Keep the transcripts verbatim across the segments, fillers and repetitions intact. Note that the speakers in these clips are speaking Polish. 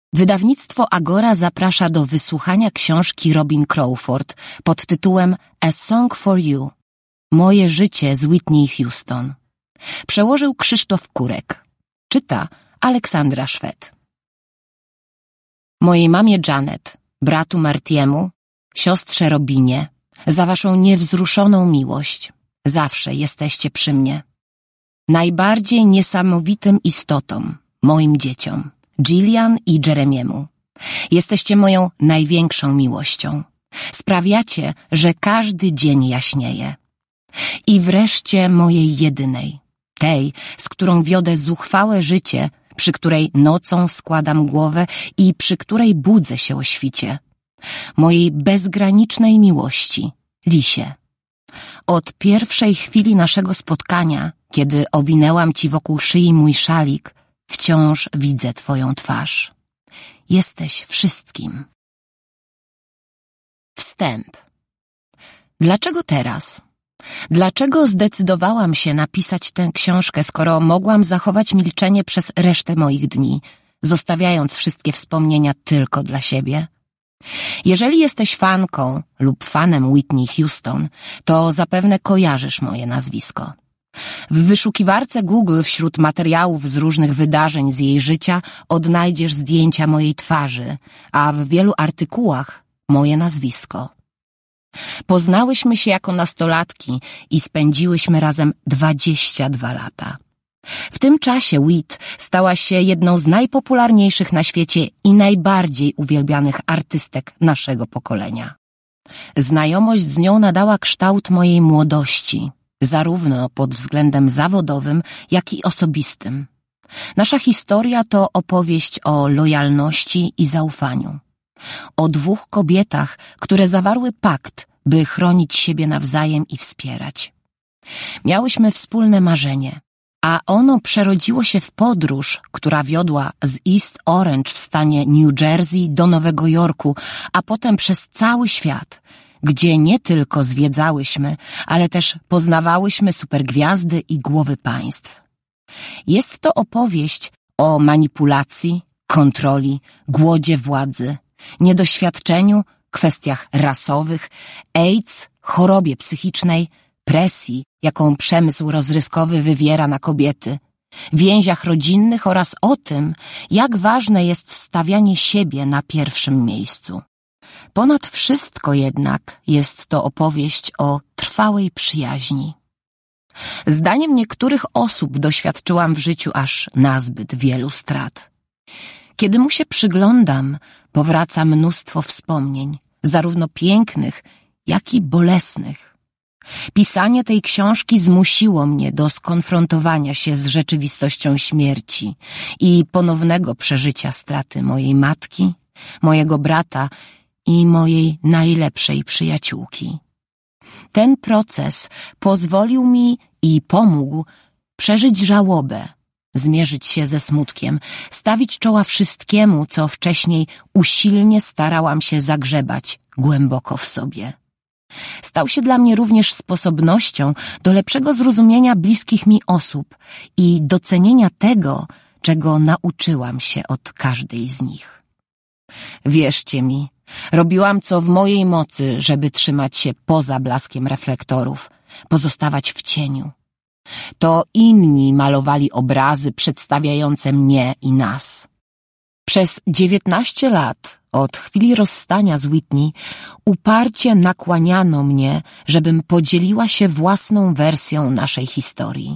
Wydawnictwo Agora zaprasza do wysłuchania książki Robin Crawford pod tytułem A Song for You. Moje życie z Whitney Houston. Przełożył Krzysztof Kurek. Czyta Aleksandra Szwed. Mojej mamie Janet, bratu Martiemu, siostrze Robinie, za waszą niewzruszoną miłość. Zawsze jesteście przy mnie. Najbardziej niesamowitym istotom, moim dzieciom, Jillian i Jeremiemu. Jesteście moją największą miłością. Sprawiacie, że każdy dzień jaśnieje. I wreszcie mojej jedynej, tej, z którą wiodę zuchwałe życie, przy której nocą składam głowę i przy której budzę się o świcie. Mojej bezgranicznej miłości, Lisie. Od pierwszej chwili naszego spotkania, kiedy owinęłam ci wokół szyi mój szalik, wciąż widzę twoją twarz. Jesteś wszystkim. Wstęp. Dlaczego teraz? Dlaczego zdecydowałam się napisać tę książkę, skoro mogłam zachować milczenie przez resztę moich dni, zostawiając wszystkie wspomnienia tylko dla siebie? Jeżeli jesteś fanką lub fanem Whitney Houston, to zapewne kojarzysz moje nazwisko. W wyszukiwarce Google wśród materiałów z różnych wydarzeń z jej życia odnajdziesz zdjęcia mojej twarzy, a w wielu artykułach moje nazwisko. Poznałyśmy się jako nastolatki i spędziłyśmy razem dwadzieścia dwa lata. W tym czasie Whit stała się jedną z najpopularniejszych na świecie i najbardziej uwielbianych artystek naszego pokolenia. Znajomość z nią nadała kształt mojej młodości, zarówno pod względem zawodowym, jak i osobistym. Nasza historia to opowieść o lojalności i zaufaniu. O dwóch kobietach, które zawarły pakt, by chronić siebie nawzajem i wspierać. Miałyśmy wspólne marzenie, a ono przerodziło się w podróż, która wiodła z East Orange w stanie New Jersey do Nowego Jorku, a potem przez cały świat, gdzie nie tylko zwiedzałyśmy, ale też poznawałyśmy supergwiazdy i głowy państw. Jest to opowieść o manipulacji, kontroli, głodzie władzy, niedoświadczeniu, kwestiach rasowych, AIDS, chorobie psychicznej, presji, jaką przemysł rozrywkowy wywiera na kobiety, więziach rodzinnych oraz o tym, jak ważne jest stawianie siebie na pierwszym miejscu. Ponad wszystko jednak jest to opowieść o trwałej przyjaźni. Zdaniem niektórych osób doświadczyłam w życiu aż nazbyt wielu strat. Kiedy mu się przyglądam, powraca mnóstwo wspomnień, zarówno pięknych, jak i bolesnych. Pisanie tej książki zmusiło mnie do skonfrontowania się z rzeczywistością śmierci i ponownego przeżycia straty mojej matki, mojego brata i mojej najlepszej przyjaciółki. Ten proces pozwolił mi i pomógł przeżyć żałobę, zmierzyć się ze smutkiem, stawić czoła wszystkiemu, co wcześniej usilnie starałam się zagrzebać głęboko w sobie. Stał się dla mnie również sposobnością do lepszego zrozumienia bliskich mi osób i docenienia tego, czego nauczyłam się od każdej z nich. Wierzcie mi, robiłam co w mojej mocy, żeby trzymać się poza blaskiem reflektorów, pozostawać w cieniu. To inni malowali obrazy przedstawiające mnie i nas. Przez dziewiętnaście lat, od chwili rozstania z Whitney, uparcie nakłaniano mnie, żebym podzieliła się własną wersją naszej historii.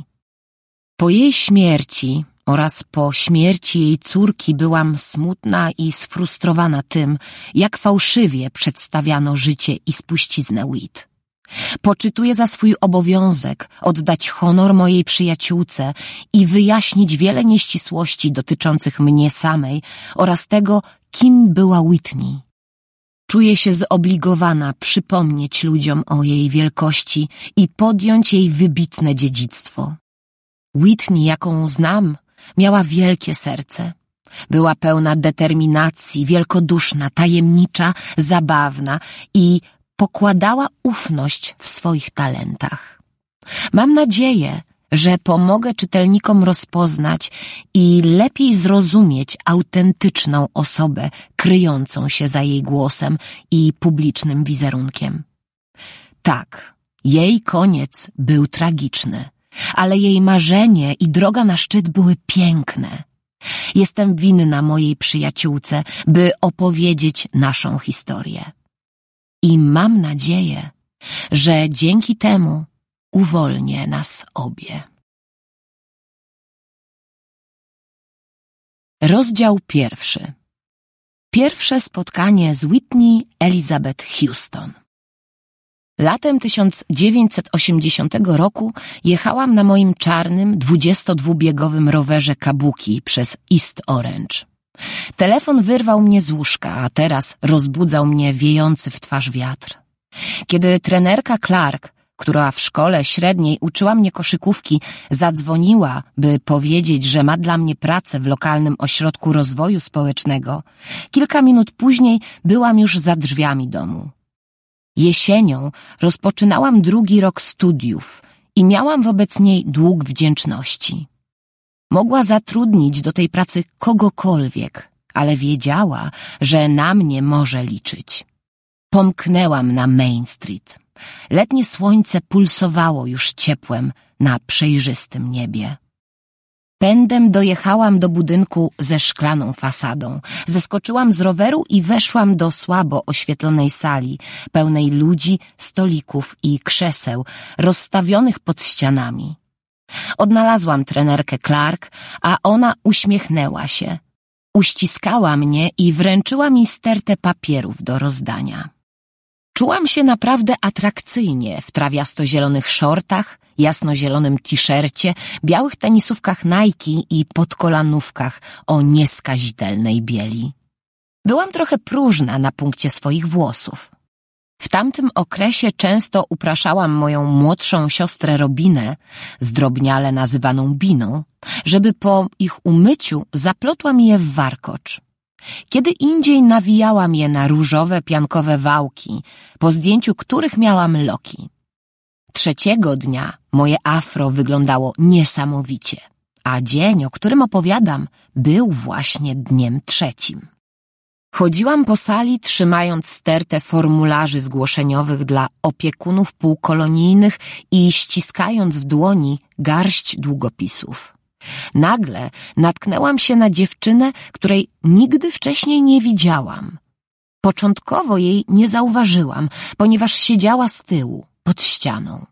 Po jej śmierci oraz po śmierci jej córki byłam smutna i sfrustrowana tym, jak fałszywie przedstawiano życie i spuściznę Whit. Poczytuję za swój obowiązek oddać honor mojej przyjaciółce i wyjaśnić wiele nieścisłości dotyczących mnie samej oraz tego, kim była Whitney. Czuję się zobligowana przypomnieć ludziom o jej wielkości i podjąć jej wybitne dziedzictwo. Whitney, jaką znam, miała wielkie serce. Była pełna determinacji, wielkoduszna, tajemnicza, zabawna i pokładała ufność w swoich talentach. Mam nadzieję, że pomogę czytelnikom rozpoznać i lepiej zrozumieć autentyczną osobę kryjącą się za jej głosem i publicznym wizerunkiem. Tak, jej koniec był tragiczny, ale jej marzenie i droga na szczyt były piękne. Jestem winna mojej przyjaciółce, by opowiedzieć naszą historię. I mam nadzieję, że dzięki temu uwolnię nas obie. Rozdział pierwszy. Pierwsze spotkanie z Whitney Elizabeth Houston. Latem tysiąc dziewięćset osiemdziesiątego roku jechałam na moim czarnym, dwudziestodwubiegowym rowerze Kabuki przez East Orange. Telefon wyrwał mnie z łóżka, a teraz rozbudzał mnie wiejący w twarz wiatr. Kiedy trenerka Clark, która w szkole średniej uczyła mnie koszykówki, zadzwoniła, by powiedzieć, że ma dla mnie pracę w lokalnym ośrodku rozwoju społecznego, kilka minut później byłam już za drzwiami domu. Jesienią rozpoczynałam drugi rok studiów i miałam wobec niej dług wdzięczności. Mogła zatrudnić do tej pracy kogokolwiek, ale wiedziała, że na mnie może liczyć. Pomknęłam na Main Street. Letnie słońce pulsowało już ciepłem na przejrzystym niebie. Pędem dojechałam do budynku ze szklaną fasadą. Zeskoczyłam z roweru i weszłam do słabo oświetlonej sali, pełnej ludzi, stolików i krzeseł, rozstawionych pod ścianami. Odnalazłam trenerkę Clark, a ona uśmiechnęła się. Uściskała mnie i wręczyła mi stertę papierów do rozdania. Czułam się naprawdę atrakcyjnie w trawiasto-zielonych szortach, jasnozielonym t-shircie, białych tenisówkach Nike i podkolanówkach o nieskazitelnej bieli. Byłam trochę próżna na punkcie swoich włosów. W tamtym okresie często upraszałam moją młodszą siostrę Robinę, zdrobniale nazywaną Biną, żeby po ich umyciu zaplotła mi je w warkocz. Kiedy indziej nawijałam je na różowe, piankowe wałki, po zdjęciu których miałam loki. Trzeciego dnia moje afro wyglądało niesamowicie, a dzień, o którym opowiadam, był właśnie dniem trzecim. Chodziłam po sali, trzymając stertę formularzy zgłoszeniowych dla opiekunów półkolonijnych i ściskając w dłoni garść długopisów. Nagle natknęłam się na dziewczynę, której nigdy wcześniej nie widziałam. Początkowo jej nie zauważyłam, ponieważ siedziała z tyłu, pod ścianą.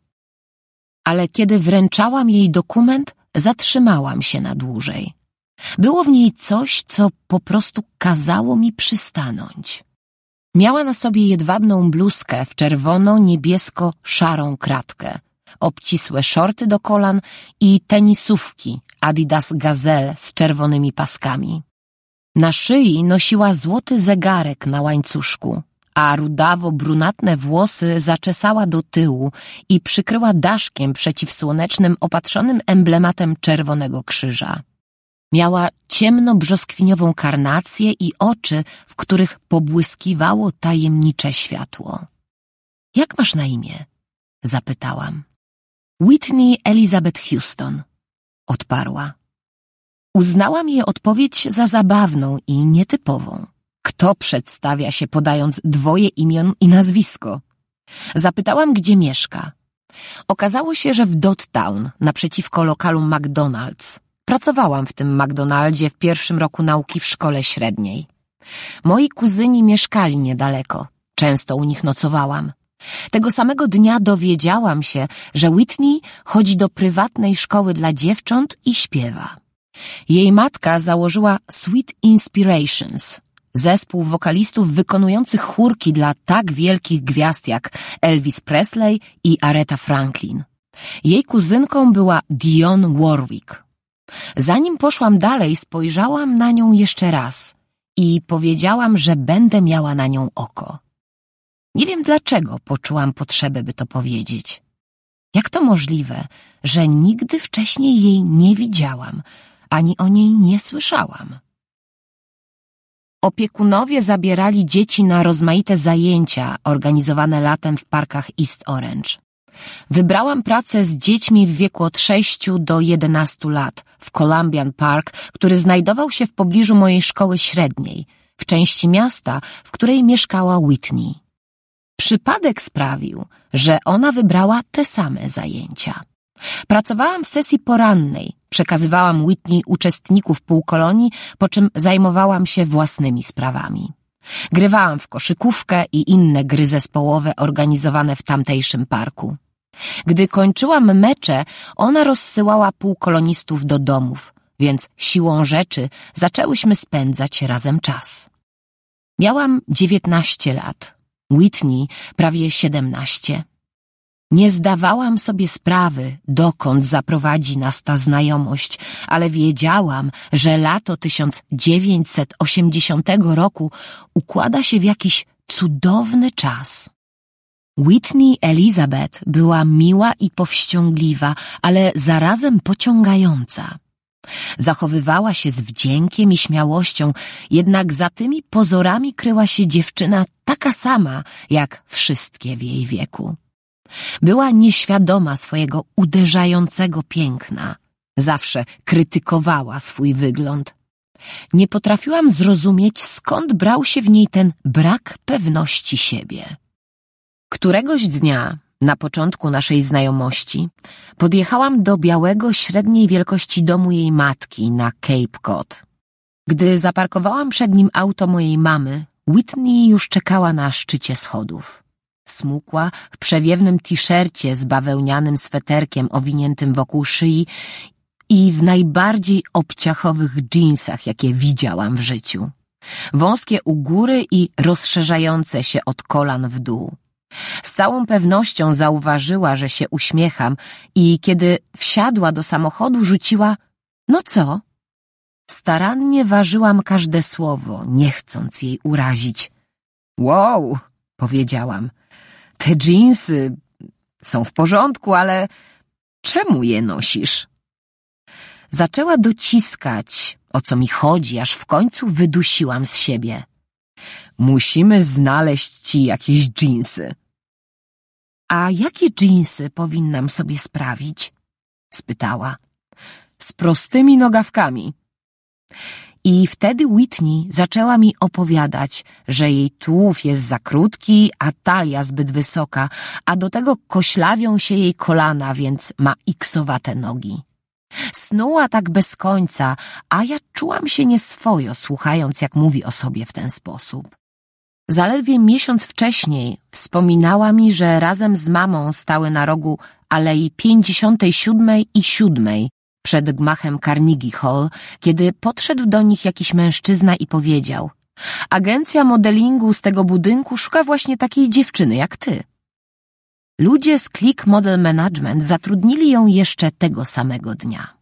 Ale kiedy wręczałam jej dokument, zatrzymałam się na dłużej. Było w niej coś, co po prostu kazało mi przystanąć. Miała na sobie jedwabną bluzkę w czerwono-niebiesko-szarą kratkę, obcisłe szorty do kolan i tenisówki Adidas Gazelle z czerwonymi paskami. Na szyi nosiła złoty zegarek na łańcuszku, a rudawo-brunatne włosy zaczesała do tyłu i przykryła daszkiem przeciwsłonecznym opatrzonym emblematem Czerwonego Krzyża. Miała ciemno-brzoskwiniową karnację i oczy, w których pobłyskiwało tajemnicze światło. — Jak masz na imię? — zapytałam. — Whitney Elizabeth Houston — odparła. Uznałam jej odpowiedź za zabawną i nietypową. Kto przedstawia się podając dwoje imion i nazwisko? Zapytałam, gdzie mieszka. Okazało się, że w Dottown, naprzeciwko lokalu McDonald's. Pracowałam w tym McDonaldzie w pierwszym roku nauki w szkole średniej. Moi kuzyni mieszkali niedaleko. Często u nich nocowałam. Tego samego dnia dowiedziałam się, że Whitney chodzi do prywatnej szkoły dla dziewcząt i śpiewa. Jej matka założyła Sweet Inspirations, zespół wokalistów wykonujących chórki dla tak wielkich gwiazd jak Elvis Presley i Aretha Franklin. Jej kuzynką była Dionne Warwick. Zanim poszłam dalej, spojrzałam na nią jeszcze raz i powiedziałam, że będę miała na nią oko. Nie wiem dlaczego poczułam potrzebę, by to powiedzieć. Jak to możliwe, że nigdy wcześniej jej nie widziałam, ani o niej nie słyszałam? Opiekunowie zabierali dzieci na rozmaite zajęcia organizowane latem w parkach East Orange. Wybrałam pracę z dziećmi w wieku od sześciu do jedenastu lat w Columbian Park, który znajdował się w pobliżu mojej szkoły średniej, w części miasta, w której mieszkała Whitney. Przypadek sprawił, że ona wybrała te same zajęcia. Pracowałam w sesji porannej, przekazywałam Whitney uczestników półkolonii, po czym zajmowałam się własnymi sprawami. Grywałam w koszykówkę i inne gry zespołowe organizowane w tamtejszym parku. Gdy kończyłam mecze, ona rozsyłała półkolonistów do domów, więc siłą rzeczy zaczęłyśmy spędzać razem czas. Miałam dziewiętnaście lat, Whitney prawie siedemnaście. Nie zdawałam sobie sprawy, dokąd zaprowadzi nas ta znajomość, ale wiedziałam, że lato tysiąc dziewięćset osiemdziesiątego roku układa się w jakiś cudowny czas. Whitney Elizabeth była miła i powściągliwa, ale zarazem pociągająca. Zachowywała się z wdziękiem i śmiałością, jednak za tymi pozorami kryła się dziewczyna taka sama, jak wszystkie w jej wieku. Była nieświadoma swojego uderzającego piękna. Zawsze krytykowała swój wygląd. Nie potrafiłam zrozumieć, skąd brał się w niej ten brak pewności siebie. Któregoś dnia, na początku naszej znajomości, podjechałam do białego, średniej wielkości domu jej matki na Cape Cod. Gdy zaparkowałam przed nim auto mojej mamy, Whitney już czekała na szczycie schodów. Smukła, w przewiewnym t-shircie z bawełnianym sweterkiem owiniętym wokół szyi i w najbardziej obciachowych dżinsach, jakie widziałam w życiu. Wąskie u góry i rozszerzające się od kolan w dół. Z całą pewnością zauważyła, że się uśmiecham i kiedy wsiadła do samochodu, rzuciła: no co? Starannie ważyłam każde słowo, nie chcąc jej urazić. Wow, powiedziałam, te dżinsy są w porządku, ale czemu je nosisz? Zaczęła dociskać, o co mi chodzi, aż w końcu wydusiłam z siebie. Musimy znaleźć ci jakieś dżinsy. A jakie dżinsy powinnam sobie sprawić? Spytała. Z prostymi nogawkami. I wtedy Whitney zaczęła mi opowiadać, że jej tułów jest za krótki, a talia zbyt wysoka, a do tego koślawią się jej kolana, więc ma iksowate nogi. Snuła tak bez końca, a ja czułam się nieswojo, słuchając, jak mówi o sobie w ten sposób. Zaledwie miesiąc wcześniej wspominała mi, że razem z mamą stały na rogu Alei pięćdziesiątej siódmej i siódmej przed gmachem Carnegie Hall, kiedy podszedł do nich jakiś mężczyzna i powiedział: agencja modelingu z tego budynku szuka właśnie takiej dziewczyny jak ty. Ludzie z Click Model Management zatrudnili ją jeszcze tego samego dnia.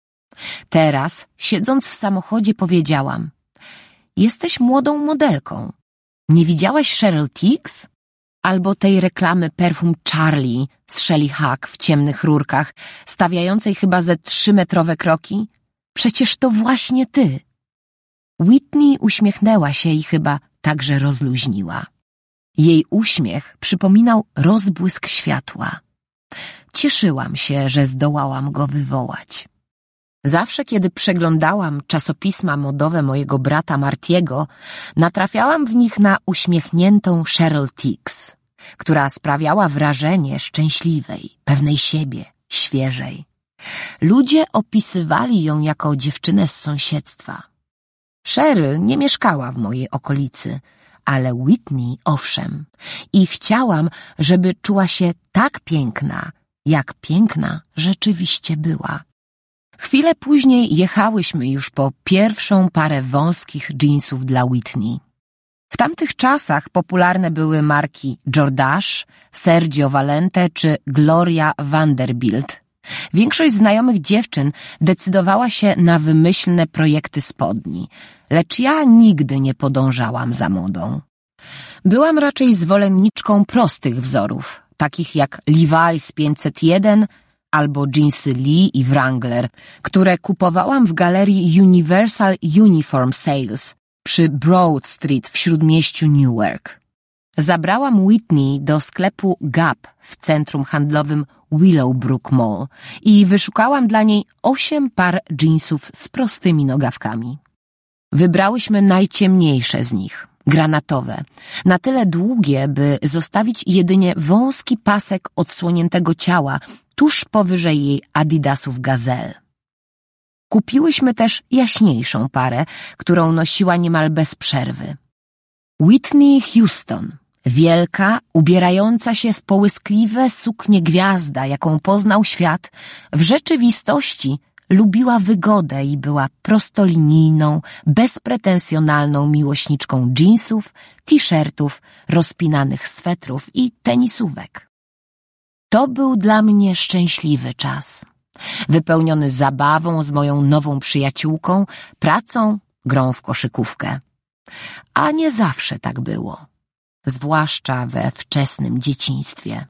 Teraz, siedząc w samochodzie, powiedziałam: jesteś młodą modelką. Nie widziałaś Cheryl Tiegs? Albo tej reklamy perfum Charlie z Shelly Hack w ciemnych rurkach, stawiającej chyba ze trzymetrowe kroki? Przecież to właśnie ty. Whitney uśmiechnęła się i chyba także rozluźniła. Jej uśmiech przypominał rozbłysk światła. Cieszyłam się, że zdołałam go wywołać. Zawsze, kiedy przeglądałam czasopisma modowe mojego brata Martiego, natrafiałam w nich na uśmiechniętą Cheryl Tiegs, która sprawiała wrażenie szczęśliwej, pewnej siebie, świeżej. Ludzie opisywali ją jako dziewczynę z sąsiedztwa. Cheryl nie mieszkała w mojej okolicy, ale Whitney owszem, i chciałam, żeby czuła się tak piękna, jak piękna rzeczywiście była. Chwilę później jechałyśmy już po pierwszą parę wąskich dżinsów dla Whitney. W tamtych czasach popularne były marki Jordache, Sergio Valente czy Gloria Vanderbilt. Większość znajomych dziewczyn decydowała się na wymyślne projekty spodni, lecz ja nigdy nie podążałam za modą. Byłam raczej zwolenniczką prostych wzorów, takich jak Levi's pięćset jeden albo dżinsy Lee i Wrangler, które kupowałam w galerii Universal Uniform Sales przy Broad Street w śródmieściu Newark. Zabrałam Whitney do sklepu Gap w centrum handlowym Willowbrook Mall i wyszukałam dla niej osiem par dżinsów z prostymi nogawkami. Wybrałyśmy najciemniejsze z nich, granatowe, na tyle długie, by zostawić jedynie wąski pasek odsłoniętego ciała tuż powyżej jej adidasów Gazelle. Kupiłyśmy też jaśniejszą parę, którą nosiła niemal bez przerwy. Whitney Houston, wielka, ubierająca się w połyskliwe suknie gwiazda, jaką poznał świat, w rzeczywistości lubiła wygodę i była prostolinijną, bezpretensjonalną miłośniczką dżinsów, t-shirtów, rozpinanych swetrów i tenisówek. To był dla mnie szczęśliwy czas, wypełniony zabawą z moją nową przyjaciółką, pracą, grą w koszykówkę. A nie zawsze tak było, zwłaszcza we wczesnym dzieciństwie.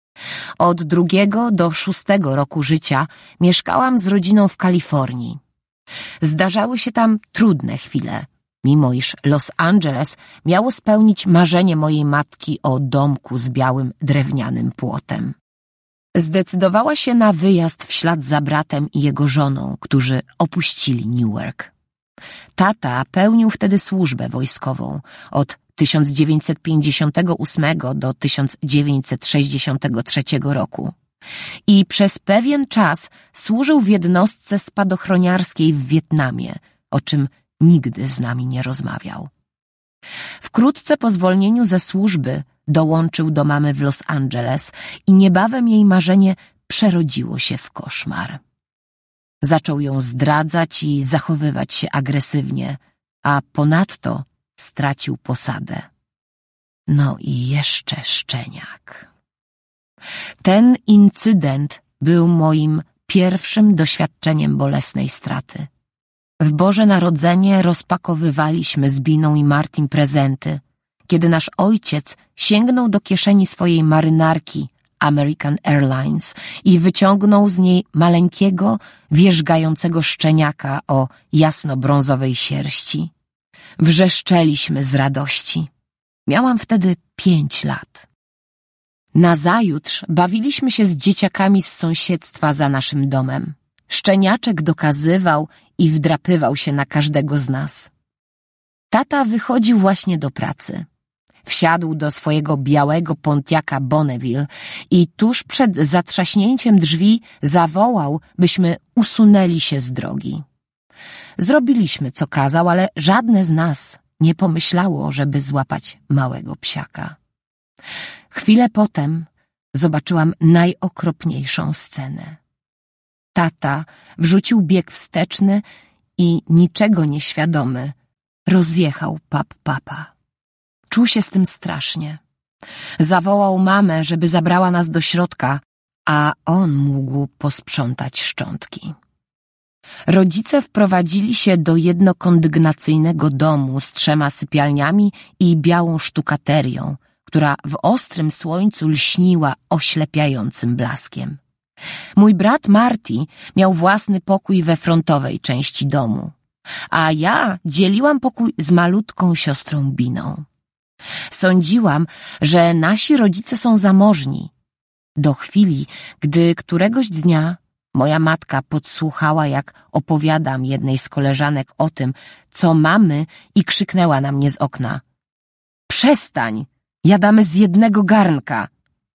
Od drugiego do szóstego roku życia mieszkałam z rodziną w Kalifornii. Zdarzały się tam trudne chwile, mimo iż Los Angeles miało spełnić marzenie mojej matki o domku z białym drewnianym płotem. Zdecydowała się na wyjazd w ślad za bratem i jego żoną, którzy opuścili Newark. Tata pełnił wtedy służbę wojskową od tysiąc dziewięćset pięćdziesiątego ósmego do tysiąc dziewięćset sześćdziesiątego trzeciego roku i przez pewien czas służył w jednostce spadochroniarskiej w Wietnamie, o czym nigdy z nami nie rozmawiał. Wkrótce po zwolnieniu ze służby dołączył do mamy w Los Angeles i niebawem jej marzenie przerodziło się w koszmar. Zaczął ją zdradzać i zachowywać się agresywnie, a ponadto stracił posadę. No i jeszcze szczeniak. Ten incydent był moim pierwszym doświadczeniem bolesnej straty. W Boże Narodzenie rozpakowywaliśmy z Biną i Martim prezenty, kiedy nasz ojciec sięgnął do kieszeni swojej marynarki American Airlines i wyciągnął z niej maleńkiego, wierzgającego szczeniaka o jasno-brązowej sierści. Wrzeszczeliśmy z radości. Miałam wtedy pięć lat. Nazajutrz bawiliśmy się z dzieciakami z sąsiedztwa za naszym domem. Szczeniaczek dokazywał i wdrapywał się na każdego z nas. Tata wychodził właśnie do pracy. Wsiadł do swojego białego Pontiaca Bonneville i tuż przed zatrzaśnięciem drzwi zawołał, byśmy usunęli się z drogi. Zrobiliśmy, co kazał, ale żadne z nas nie pomyślało, żeby złapać małego psiaka. Chwilę potem zobaczyłam najokropniejszą scenę. Tata wrzucił bieg wsteczny i niczego nieświadomy rozjechał pap papa. Czuł się z tym strasznie. Zawołał mamę, żeby zabrała nas do środka, a on mógł posprzątać szczątki. Rodzice wprowadzili się do jednokondygnacyjnego domu z trzema sypialniami i białą sztukaterią, która w ostrym słońcu lśniła oślepiającym blaskiem. Mój brat Marty miał własny pokój we frontowej części domu, a ja dzieliłam pokój z malutką siostrą Biną. Sądziłam, że nasi rodzice są zamożni, do chwili, gdy któregoś dnia moja matka podsłuchała, jak opowiadam jednej z koleżanek o tym, co mamy, i krzyknęła na mnie z okna: „Przestań! Jadamy z jednego garnka!”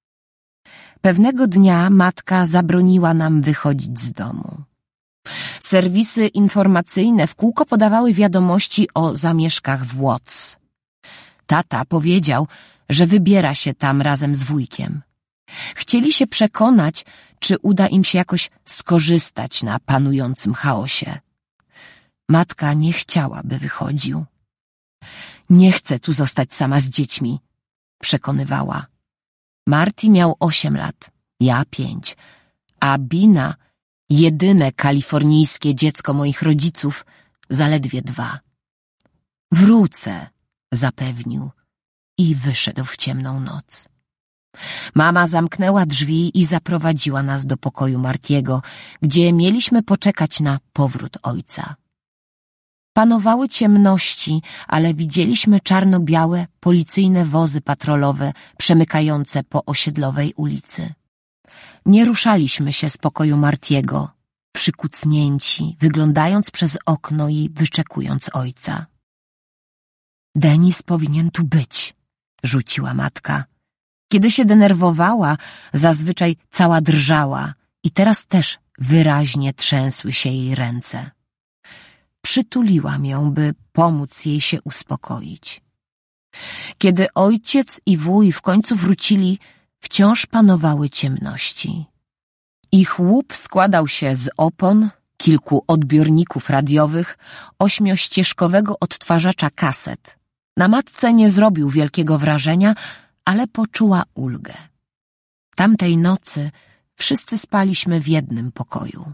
Pewnego dnia matka zabroniła nam wychodzić z domu. Serwisy informacyjne w kółko podawały wiadomości o zamieszkach w Watts. Tata powiedział, że wybiera się tam razem z wujkiem. Chcieli się przekonać, czy uda im się jakoś skorzystać na panującym chaosie. Matka nie chciała, by wychodził. „Nie chcę tu zostać sama z dziećmi”, przekonywała. Marty miał osiem lat, ja pięć, a Bina, jedyne kalifornijskie dziecko moich rodziców, zaledwie dwa. „Wrócę”, zapewnił i wyszedł w ciemną noc. Mama zamknęła drzwi i zaprowadziła nas do pokoju Martiego, gdzie mieliśmy poczekać na powrót ojca. Panowały ciemności, ale widzieliśmy czarno-białe, policyjne wozy patrolowe przemykające po osiedlowej ulicy. Nie ruszaliśmy się z pokoju Martiego, przykucnięci, wyglądając przez okno i wyczekując ojca. Denis powinien tu być, rzuciła matka. Kiedy się denerwowała, zazwyczaj cała drżała i teraz też wyraźnie trzęsły się jej ręce. Przytuliłam ją, by pomóc jej się uspokoić. Kiedy ojciec i wuj w końcu wrócili, wciąż panowały ciemności. Ich łup składał się z opon, kilku odbiorników radiowych, ośmiościeżkowego odtwarzacza kaset. Na matce nie zrobił wielkiego wrażenia, ale poczuła ulgę. Tamtej nocy wszyscy spaliśmy w jednym pokoju.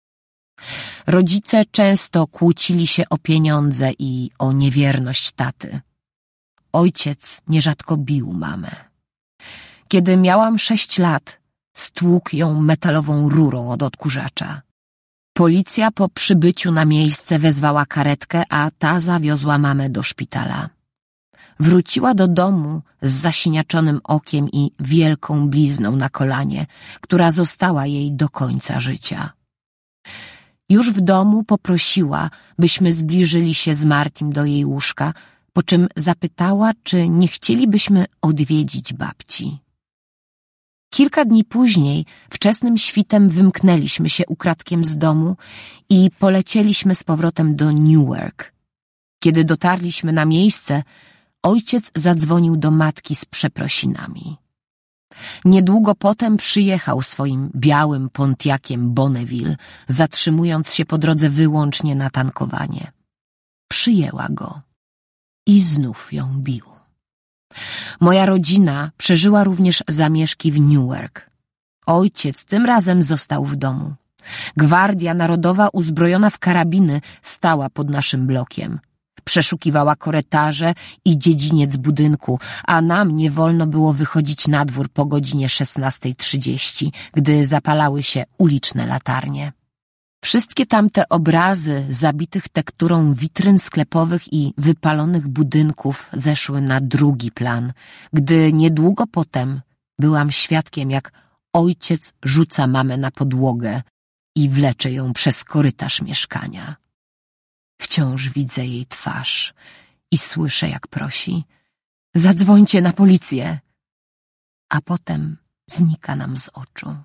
Rodzice często kłócili się o pieniądze i o niewierność taty. Ojciec nierzadko bił mamę. Kiedy miałam sześć lat, stłukł ją metalową rurą od odkurzacza. Policja po przybyciu na miejsce wezwała karetkę, a ta zawiozła mamę do szpitala. Wróciła do domu z zasiniaczonym okiem i wielką blizną na kolanie, która została jej do końca życia. Już w domu poprosiła, byśmy zbliżyli się z Martim do jej łóżka, po czym zapytała, czy nie chcielibyśmy odwiedzić babci. Kilka dni później, wczesnym świtem, wymknęliśmy się ukradkiem z domu i polecieliśmy z powrotem do Newark. Kiedy dotarliśmy na miejsce, ojciec zadzwonił do matki z przeprosinami. Niedługo potem przyjechał swoim białym Pontiaciem Bonneville, zatrzymując się po drodze wyłącznie na tankowanie. Przyjęła go i znów ją bił. Moja rodzina przeżyła również zamieszki w Newark. Ojciec tym razem został w domu. Gwardia Narodowa uzbrojona w karabiny stała pod naszym blokiem. Przeszukiwała korytarze i dziedziniec budynku, a nam nie wolno było wychodzić na dwór po godzinie szesnastej trzydzieści, gdy zapalały się uliczne latarnie. Wszystkie tamte obrazy zabitych tekturą witryn sklepowych i wypalonych budynków zeszły na drugi plan, gdy niedługo potem byłam świadkiem, jak ojciec rzuca mamę na podłogę i wlecze ją przez korytarz mieszkania. Wciąż widzę jej twarz i słyszę, jak prosi: zadzwońcie na policję, a potem znika nam z oczu.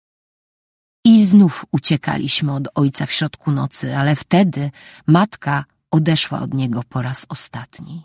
I znów uciekaliśmy od ojca w środku nocy, ale wtedy matka odeszła od niego po raz ostatni.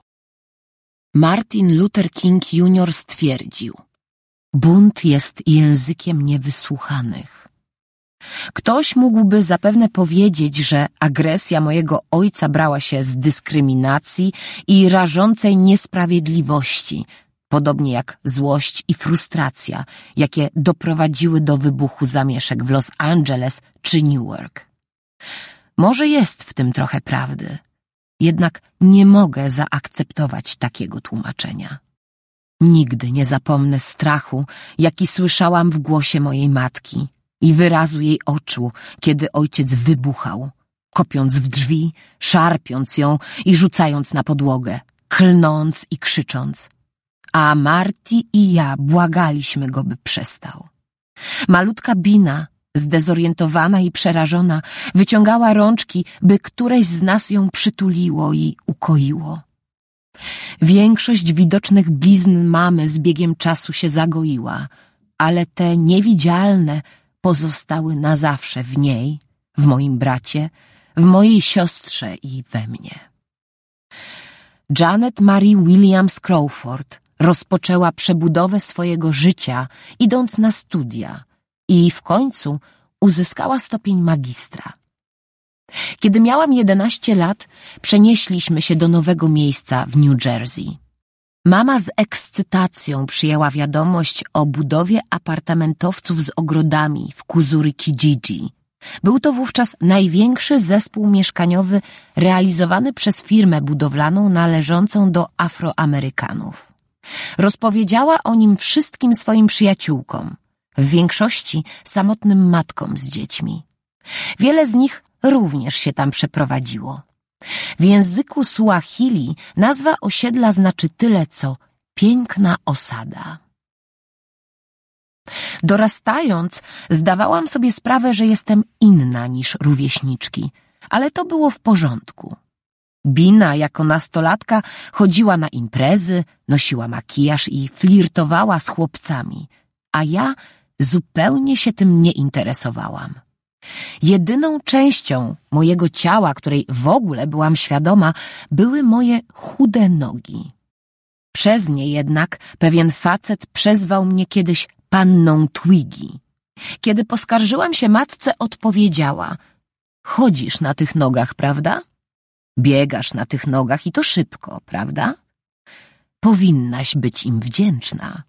Martin Luther King junior stwierdził: bunt jest językiem niewysłuchanych. Ktoś mógłby zapewne powiedzieć, że agresja mojego ojca brała się z dyskryminacji i rażącej niesprawiedliwości, podobnie jak złość i frustracja, jakie doprowadziły do wybuchu zamieszek w Los Angeles czy Newark. Może jest w tym trochę prawdy, jednak nie mogę zaakceptować takiego tłumaczenia. Nigdy nie zapomnę strachu, jaki słyszałam w głosie mojej matki i wyrazu jej oczu, kiedy ojciec wybuchał, kopiąc w drzwi, szarpiąc ją i rzucając na podłogę, klnąc i krzycząc. A Marty i ja błagaliśmy go, by przestał. Malutka Bina, zdezorientowana i przerażona, wyciągała rączki, by któreś z nas ją przytuliło i ukoiło. Większość widocznych blizn mamy z biegiem czasu się zagoiła, ale te niewidzialne pozostały na zawsze w niej, w moim bracie, w mojej siostrze i we mnie. Janet Marie Williams Crawford rozpoczęła przebudowę swojego życia, idąc na studia, i w końcu uzyskała stopień magistra. Kiedy miałam jedenaście lat, przenieśliśmy się do nowego miejsca w New Jersey. Mama z ekscytacją przyjęła wiadomość o budowie apartamentowców z ogrodami w Kuzuri Kijiji. Był to wówczas największy zespół mieszkaniowy realizowany przez firmę budowlaną należącą do Afroamerykanów. Rozpowiedziała o nim wszystkim swoim przyjaciółkom, w większości samotnym matkom z dziećmi. Wiele z nich również się tam przeprowadziło. W języku Suahili nazwa osiedla znaczy tyle, co piękna osada. Dorastając, zdawałam sobie sprawę, że jestem inna niż rówieśniczki, ale to było w porządku. Bina jako nastolatka chodziła na imprezy, nosiła makijaż i flirtowała z chłopcami, a ja zupełnie się tym nie interesowałam. Jedyną częścią mojego ciała, której w ogóle byłam świadoma, były moje chude nogi. Przez nie jednak pewien facet przezwał mnie kiedyś panną Twiggy. Kiedy poskarżyłam się matce, odpowiedziała: chodzisz na tych nogach, prawda? Biegasz na tych nogach i to szybko, prawda? Powinnaś być im wdzięczna.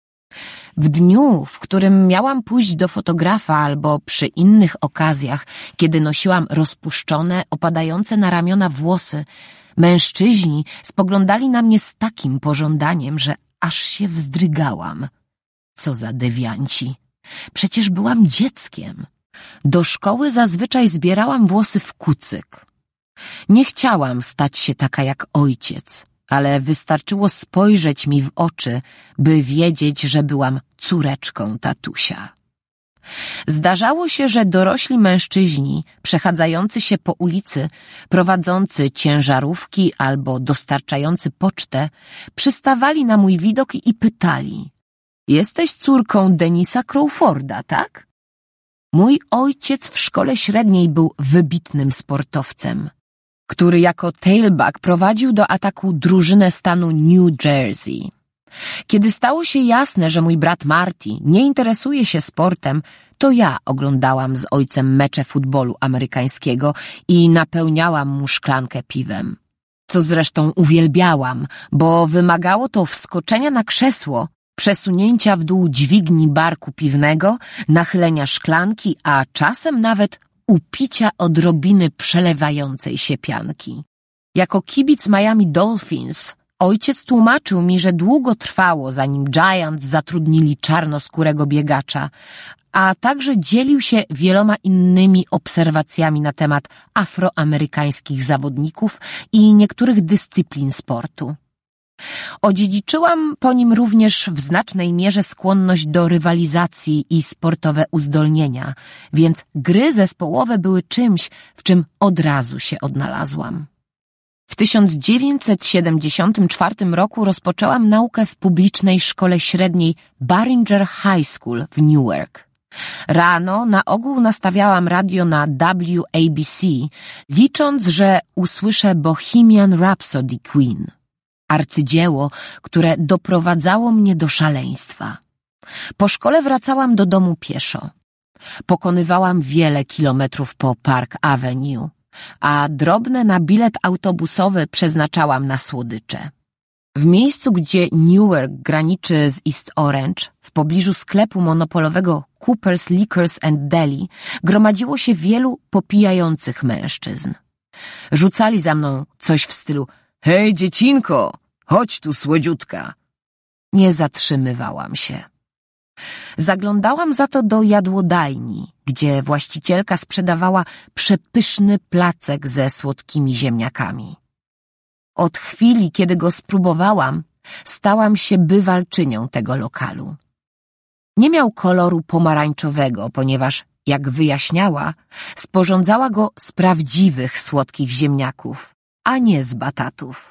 W dniu, w którym miałam pójść do fotografa albo przy innych okazjach, kiedy nosiłam rozpuszczone, opadające na ramiona włosy, mężczyźni spoglądali na mnie z takim pożądaniem, że aż się wzdrygałam. Co za dewianci! Przecież byłam dzieckiem. Do szkoły zazwyczaj zbierałam włosy w kucyk. Nie chciałam stać się taka jak ojciec, ale wystarczyło spojrzeć mi w oczy, by wiedzieć, że byłam córeczką tatusia. Zdarzało się, że dorośli mężczyźni, przechadzający się po ulicy, prowadzący ciężarówki albo dostarczający pocztę, przystawali na mój widok i pytali: jesteś córką Denisa Crawforda, tak? Mój ojciec w szkole średniej był wybitnym sportowcem, który jako tailback prowadził do ataku drużynę stanu New Jersey. Kiedy stało się jasne, że mój brat Marty nie interesuje się sportem, to ja oglądałam z ojcem mecze futbolu amerykańskiego i napełniałam mu szklankę piwem. Co zresztą uwielbiałam, bo wymagało to wskoczenia na krzesło, przesunięcia w dół dźwigni barku piwnego, nachylenia szklanki, a czasem nawet upicia odrobiny przelewającej się pianki. Jako kibic Miami Dolphins ojciec tłumaczył mi, że długo trwało, zanim Giants zatrudnili czarnoskórego biegacza, a także dzielił się wieloma innymi obserwacjami na temat afroamerykańskich zawodników i niektórych dyscyplin sportu. Odziedziczyłam po nim również w znacznej mierze skłonność do rywalizacji i sportowe uzdolnienia, więc gry zespołowe były czymś, w czym od razu się odnalazłam. W tysiąc dziewięćset siedemdziesiątym czwartym roku rozpoczęłam naukę w publicznej szkole średniej Barringer High School w Newark. Rano na ogół nastawiałam radio na W A B C, licząc, że usłyszę Bohemian Rhapsody Queen. Arcydzieło, które doprowadzało mnie do szaleństwa. Po szkole wracałam do domu pieszo. Pokonywałam wiele kilometrów po Park Avenue, a drobne na bilet autobusowy przeznaczałam na słodycze. W miejscu, gdzie Newark graniczy z East Orange, w pobliżu sklepu monopolowego Cooper's Liquors and Deli, gromadziło się wielu popijających mężczyzn. Rzucali za mną coś w stylu: hej, dziecinko, chodź tu, słodziutka. Nie zatrzymywałam się. Zaglądałam za to do jadłodajni, gdzie właścicielka sprzedawała przepyszny placek ze słodkimi ziemniakami. Od chwili, kiedy go spróbowałam, stałam się bywalczynią tego lokalu. Nie miał koloru pomarańczowego, ponieważ, jak wyjaśniała, sporządzała go z prawdziwych słodkich ziemniaków, a nie z batatów.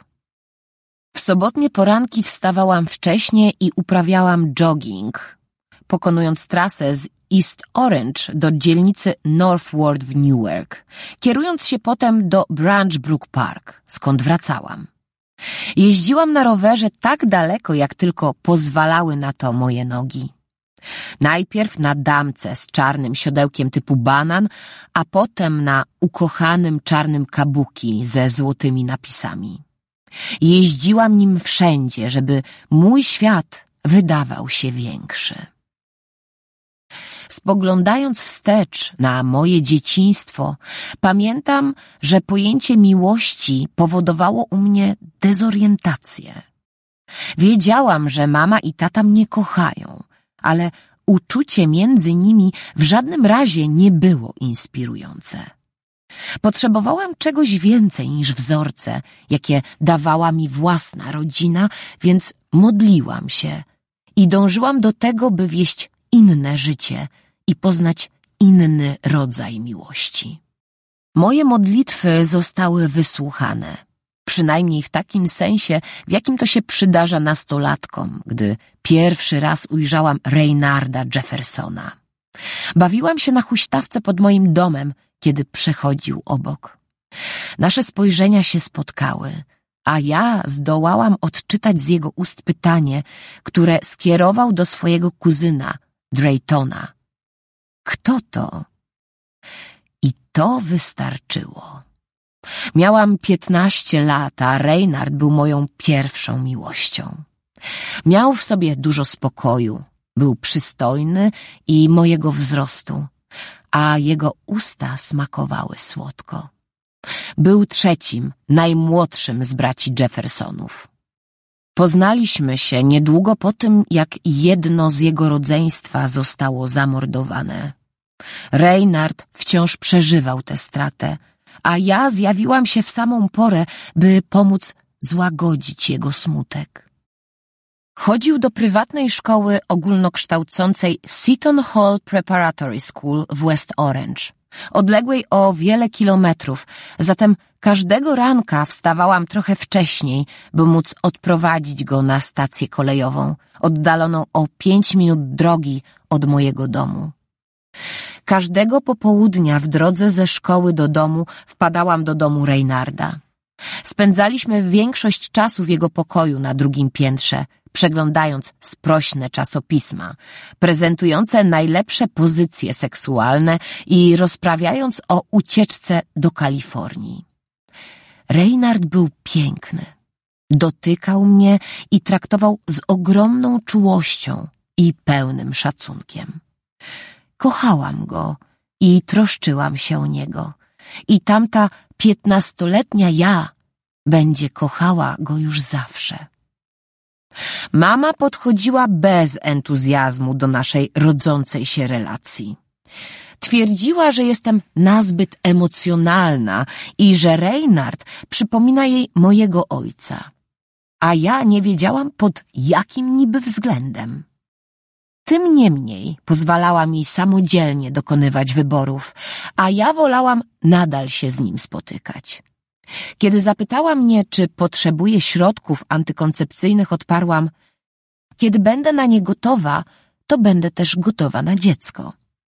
W sobotnie poranki wstawałam wcześnie i uprawiałam jogging, pokonując trasę z East Orange do dzielnicy North Ward w Newark, kierując się potem do Branch Brook Park, skąd wracałam. Jeździłam na rowerze tak daleko, jak tylko pozwalały na to moje nogi. Najpierw na damce z czarnym siodełkiem typu banan, a potem na ukochanym czarnym kabuki ze złotymi napisami. Jeździłam nim wszędzie, żeby mój świat wydawał się większy. Spoglądając wstecz na moje dzieciństwo, pamiętam, że pojęcie miłości powodowało u mnie dezorientację. Wiedziałam, że mama i tata mnie kochają, ale uczucie między nimi w żadnym razie nie było inspirujące. Potrzebowałam czegoś więcej niż wzorce, jakie dawała mi własna rodzina, więc modliłam się i dążyłam do tego, by wieść inne życie i poznać inny rodzaj miłości. Moje modlitwy zostały wysłuchane, przynajmniej w takim sensie, w jakim to się przydarza nastolatkom, gdy pierwszy raz ujrzałam Reynarda Jeffersona. Bawiłam się na huśtawce pod moim domem, kiedy przechodził obok. Nasze spojrzenia się spotkały, a ja zdołałam odczytać z jego ust pytanie, które skierował do swojego kuzyna, Draytona. Kto to? I to wystarczyło. Miałam piętnaście lat, a Reynard był moją pierwszą miłością. Miał w sobie dużo spokoju, był przystojny i mojego wzrostu, a jego usta smakowały słodko. Był trzecim, najmłodszym z braci Jeffersonów. Poznaliśmy się niedługo po tym, jak jedno z jego rodzeństwa zostało zamordowane. Reynard wciąż przeżywał tę stratę, a ja zjawiłam się w samą porę, by pomóc złagodzić jego smutek. Chodził do prywatnej szkoły ogólnokształcącej Seton Hall Preparatory School w West Orange, odległej o wiele kilometrów, zatem każdego ranka wstawałam trochę wcześniej, by móc odprowadzić go na stację kolejową, oddaloną o pięć minut drogi od mojego domu. Każdego popołudnia w drodze ze szkoły do domu wpadałam do domu Reynarda. Spędzaliśmy większość czasu w jego pokoju na drugim piętrze, przeglądając sprośne czasopisma, prezentujące najlepsze pozycje seksualne i rozprawiając o ucieczce do Kalifornii. Reynard był piękny. Dotykał mnie i traktował z ogromną czułością i pełnym szacunkiem. Kochałam go i troszczyłam się o niego. I tamta piętnastoletnia ja będzie kochała go już zawsze. Mama podchodziła bez entuzjazmu do naszej rodzącej się relacji. Twierdziła, że jestem nazbyt emocjonalna i że Reynard przypomina jej mojego ojca. A ja nie wiedziałam, pod jakim niby względem. Tym niemniej pozwalała mi samodzielnie dokonywać wyborów, a ja wolałam nadal się z nim spotykać. Kiedy zapytała mnie, czy potrzebuję środków antykoncepcyjnych, odparłam: kiedy będę na nie gotowa, to będę też gotowa na dziecko.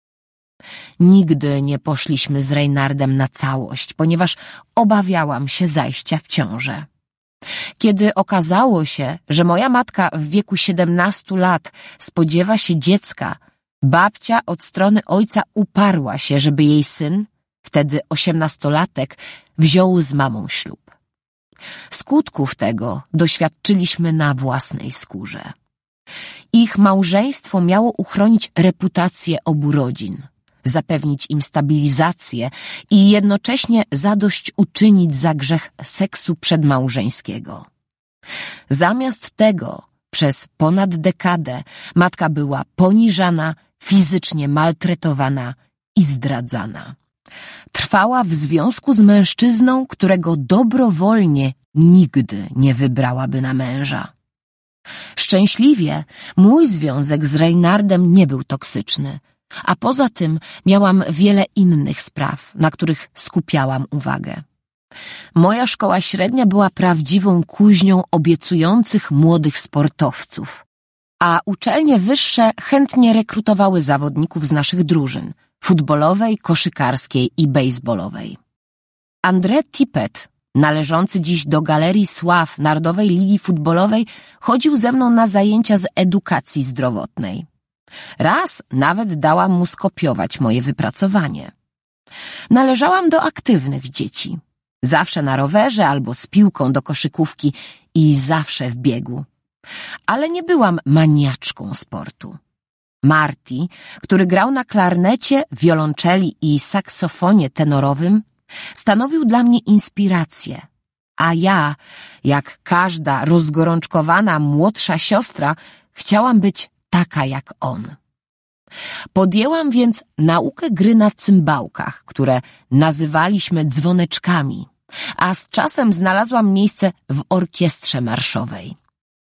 Nigdy nie poszliśmy z Reynardem na całość, ponieważ obawiałam się zajścia w ciążę. Kiedy okazało się, że moja matka w wieku siedemnastu lat spodziewa się dziecka, babcia od strony ojca uparła się, żeby jej syn, wtedy osiemnastolatek, wziął z mamą ślub. Skutków tego doświadczyliśmy na własnej skórze. Ich małżeństwo miało uchronić reputację obu rodzin, zapewnić im stabilizację i jednocześnie zadośćuczynić za grzech seksu przedmałżeńskiego. Zamiast tego przez ponad dekadę matka była poniżana, fizycznie maltretowana i zdradzana. Trwała w związku z mężczyzną, którego dobrowolnie nigdy nie wybrałaby na męża. Szczęśliwie mój związek z Reynardem nie był toksyczny, a poza tym miałam wiele innych spraw, na których skupiałam uwagę. Moja szkoła średnia była prawdziwą kuźnią obiecujących młodych sportowców, a uczelnie wyższe chętnie rekrutowały zawodników z naszych drużyn futbolowej, koszykarskiej i bejsbolowej. André Tippett, należący dziś do Galerii Sław Narodowej Ligi Futbolowej, chodził ze mną na zajęcia z edukacji zdrowotnej. Raz nawet dałam mu skopiować moje wypracowanie. Należałam do aktywnych dzieci. Zawsze na rowerze albo z piłką do koszykówki i zawsze w biegu. Ale nie byłam maniaczką sportu. Marty, który grał na klarnecie, wiolonczeli i saksofonie tenorowym, stanowił dla mnie inspirację, a ja, jak każda rozgorączkowana młodsza siostra, chciałam być taka jak on. Podjęłam więc naukę gry na cymbałkach, które nazywaliśmy dzwoneczkami, a z czasem znalazłam miejsce w orkiestrze marszowej.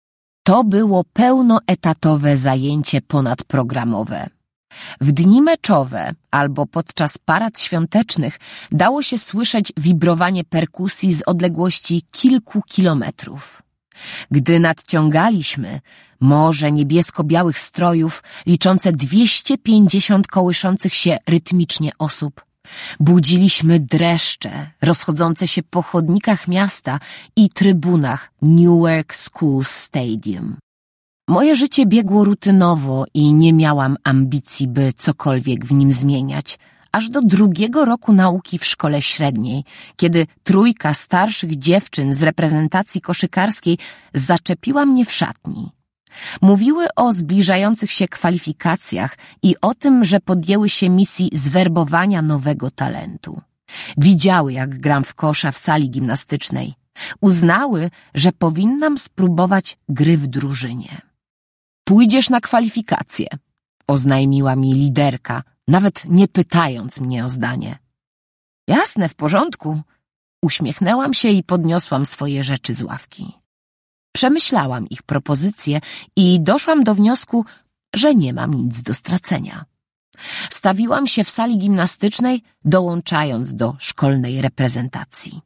To było pełnoetatowe zajęcie ponadprogramowe. W dni meczowe albo podczas parad świątecznych dało się słyszeć wibrowanie perkusji z odległości kilku kilometrów. Gdy nadciągaliśmy, morze niebiesko-białych strojów liczące dwieście pięćdziesiąt kołyszących się rytmicznie osób, budziliśmy dreszcze rozchodzące się po chodnikach miasta i trybunach Newark Schools Stadium. Moje życie biegło rutynowo i nie miałam ambicji, by cokolwiek w nim zmieniać, aż do drugiego roku nauki w szkole średniej, kiedy trójka starszych dziewczyn z reprezentacji koszykarskiej zaczepiła mnie w szatni. Mówiły o zbliżających się kwalifikacjach i o tym, że podjęły się misji zwerbowania nowego talentu. Widziały, jak gram w kosza w sali gimnastycznej. Uznały, że powinnam spróbować gry w drużynie. Pójdziesz na kwalifikacje, oznajmiła mi liderka, nawet nie pytając mnie o zdanie. Jasne, w porządku. Uśmiechnęłam się i podniosłam swoje rzeczy z ławki. Przemyślałam ich propozycje i doszłam do wniosku, że nie mam nic do stracenia. Stawiłam się w sali gimnastycznej, dołączając do szkolnej reprezentacji.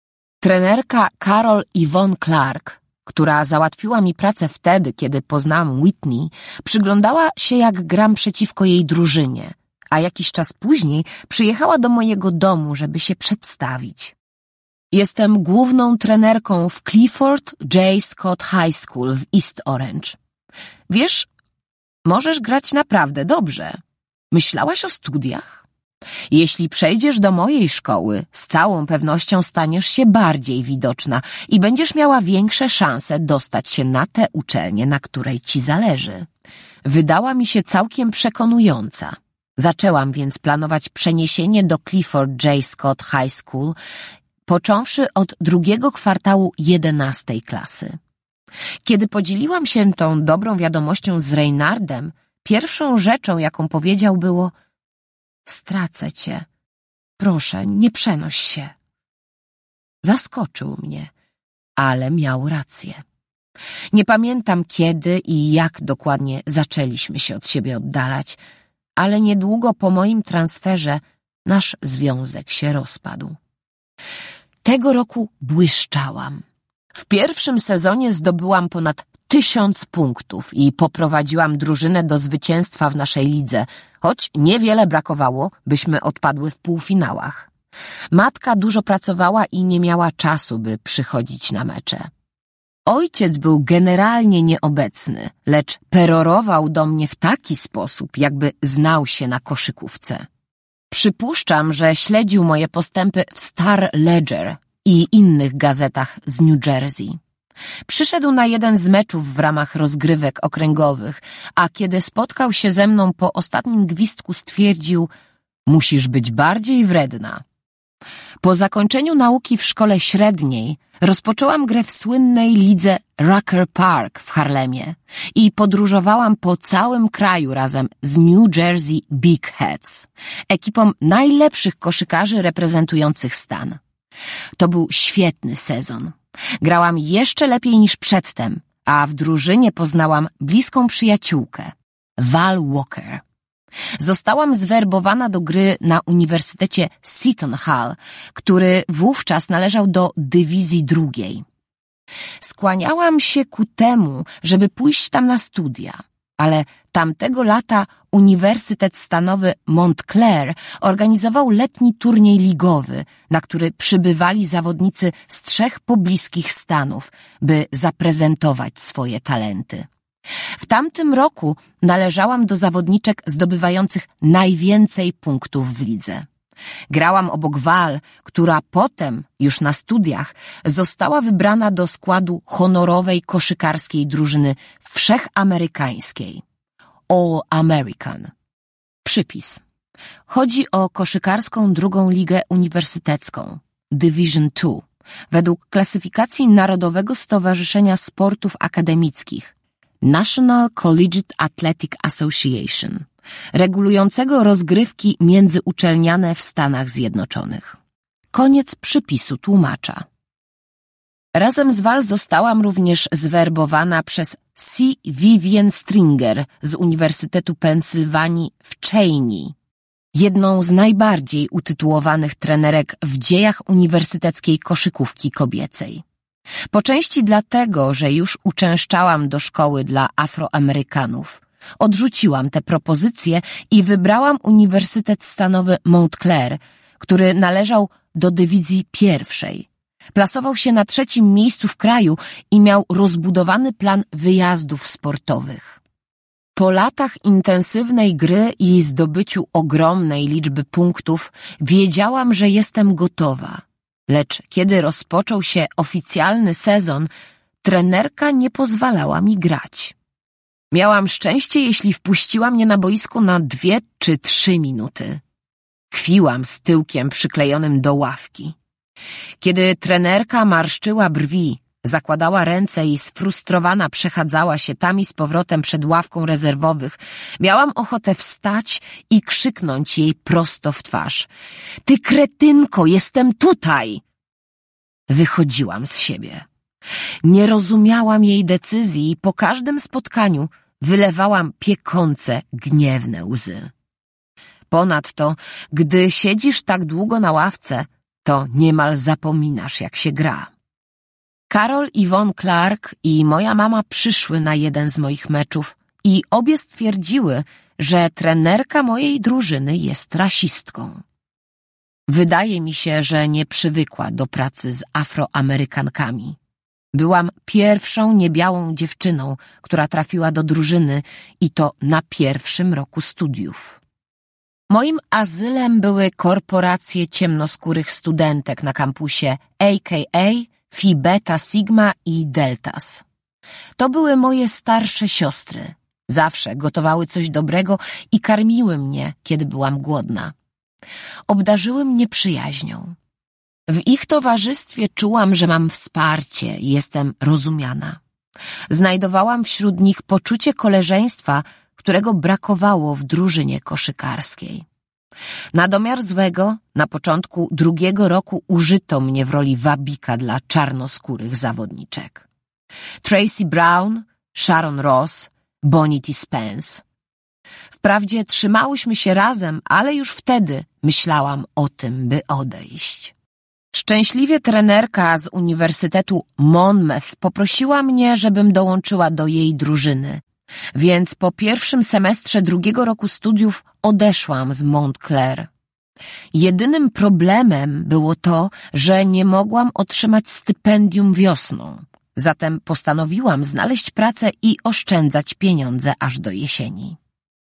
Trenerka Carol Yvonne Clark, która załatwiła mi pracę wtedy, kiedy poznałam Whitney, przyglądała się, jak gram przeciwko jej drużynie, a jakiś czas później przyjechała do mojego domu, żeby się przedstawić. Jestem główną trenerką w Clifford J. Scott High School w East Orange. Wiesz, możesz grać naprawdę dobrze. Myślałaś o studiach? Jeśli przejdziesz do mojej szkoły, z całą pewnością staniesz się bardziej widoczna i będziesz miała większe szanse dostać się na tę uczelnię, na której ci zależy. Wydała mi się całkiem przekonująca. Zaczęłam więc planować przeniesienie do Clifford J. Scott High School, począwszy od drugiego kwartału jedenastej klasy. Kiedy podzieliłam się tą dobrą wiadomością z Reynardem, pierwszą rzeczą, jaką powiedział, było: stracę cię. Proszę, nie przenoś się. Zaskoczył mnie, ale miał rację. Nie pamiętam, kiedy i jak dokładnie zaczęliśmy się od siebie oddalać, ale niedługo po moim transferze nasz związek się rozpadł. Tego roku błyszczałam. W pierwszym sezonie zdobyłam ponad tysiąc punktów i poprowadziłam drużynę do zwycięstwa w naszej lidze, choć niewiele brakowało, byśmy odpadły w półfinałach. Matka dużo pracowała i nie miała czasu, by przychodzić na mecze. Ojciec był generalnie nieobecny, lecz perorował do mnie w taki sposób, jakby znał się na koszykówce. Przypuszczam, że śledził moje postępy w Star Ledger i innych gazetach z New Jersey. Przyszedł na jeden z meczów w ramach rozgrywek okręgowych, a kiedy spotkał się ze mną po ostatnim gwizdku, stwierdził: musisz być bardziej wredna. Po zakończeniu nauki w szkole średniej rozpoczęłam grę w słynnej lidze Rucker Park w Harlemie i podróżowałam po całym kraju razem z New Jersey Big Heads, ekipą najlepszych koszykarzy reprezentujących stan. To był świetny sezon. Grałam jeszcze lepiej niż przedtem, a w drużynie poznałam bliską przyjaciółkę, Val Walker. Zostałam zwerbowana do gry na Uniwersytecie Seton Hall, który wówczas należał do dywizji drugiej. Skłaniałam się ku temu, żeby pójść tam na studia, ale tamtego lata Uniwersytet Stanowy Montclair organizował letni turniej ligowy, na który przybywali zawodnicy z trzech pobliskich stanów, by zaprezentować swoje talenty. W tamtym roku należałam do zawodniczek zdobywających najwięcej punktów w lidze. Grałam obok Val, która potem, już na studiach, została wybrana do składu honorowej koszykarskiej drużyny wszechamerykańskiej. All American. Przypis. Chodzi o koszykarską drugą ligę uniwersytecką, Division Two, według klasyfikacji Narodowego Stowarzyszenia Sportów Akademickich, National Collegiate Athletic Association, regulującego rozgrywki międzyuczelniane w Stanach Zjednoczonych. Koniec przypisu tłumacza. Razem z Val zostałam również zwerbowana przez C. Vivian Stringer z Uniwersytetu Pensylwanii w Cheney, jedną z najbardziej utytułowanych trenerek w dziejach uniwersyteckiej koszykówki kobiecej. Po części dlatego, że już uczęszczałam do szkoły dla Afroamerykanów. Odrzuciłam te propozycje i wybrałam Uniwersytet Stanowy Montclair, który należał do dywizji pierwszej. Plasował się na trzecim miejscu w kraju i miał rozbudowany plan wyjazdów sportowych. Po latach intensywnej gry i zdobyciu ogromnej liczby punktów wiedziałam, że jestem gotowa. Lecz kiedy rozpoczął się oficjalny sezon, trenerka nie pozwalała mi grać. Miałam szczęście, jeśli wpuściła mnie na boisku na dwie czy trzy minuty. Kwiłam z tyłkiem przyklejonym do ławki. Kiedy trenerka marszczyła brwi, zakładała ręce i sfrustrowana przechadzała się tam i z powrotem przed ławką rezerwowych, miałam ochotę wstać i krzyknąć jej prosto w twarz. Ty kretynko, jestem tutaj! Wychodziłam z siebie. Nie rozumiałam jej decyzji i po każdym spotkaniu wylewałam piekące, gniewne łzy. Ponadto, gdy siedzisz tak długo na ławce, to niemal zapominasz, jak się gra. Carol Yvonne Clark i moja mama przyszły na jeden z moich meczów i obie stwierdziły, że trenerka mojej drużyny jest rasistką. Wydaje mi się, że nie przywykła do pracy z Afroamerykankami. Byłam pierwszą niebiałą dziewczyną, która trafiła do drużyny i to na pierwszym roku studiów. Moim azylem były korporacje ciemnoskórych studentek na kampusie A K A, Phi Beta Sigma i Deltas. To były moje starsze siostry. Zawsze gotowały coś dobrego i karmiły mnie, kiedy byłam głodna. Obdarzyły mnie przyjaźnią. W ich towarzystwie czułam, że mam wsparcie i jestem rozumiana. Znajdowałam wśród nich poczucie koleżeństwa, którego brakowało w drużynie koszykarskiej. Na domiar złego, na początku drugiego roku użyto mnie w roli wabika dla czarnoskórych zawodniczek. Tracy Brown, Sharon Ross, Bonnie T. Spence. Wprawdzie trzymałyśmy się razem, ale już wtedy myślałam o tym, by odejść. Szczęśliwie trenerka z Uniwersytetu Monmouth poprosiła mnie, żebym dołączyła do jej drużyny, więc po pierwszym semestrze drugiego roku studiów odeszłam z Montclair. Jedynym problemem było to, że nie mogłam otrzymać stypendium wiosną, zatem postanowiłam znaleźć pracę i oszczędzać pieniądze aż do jesieni.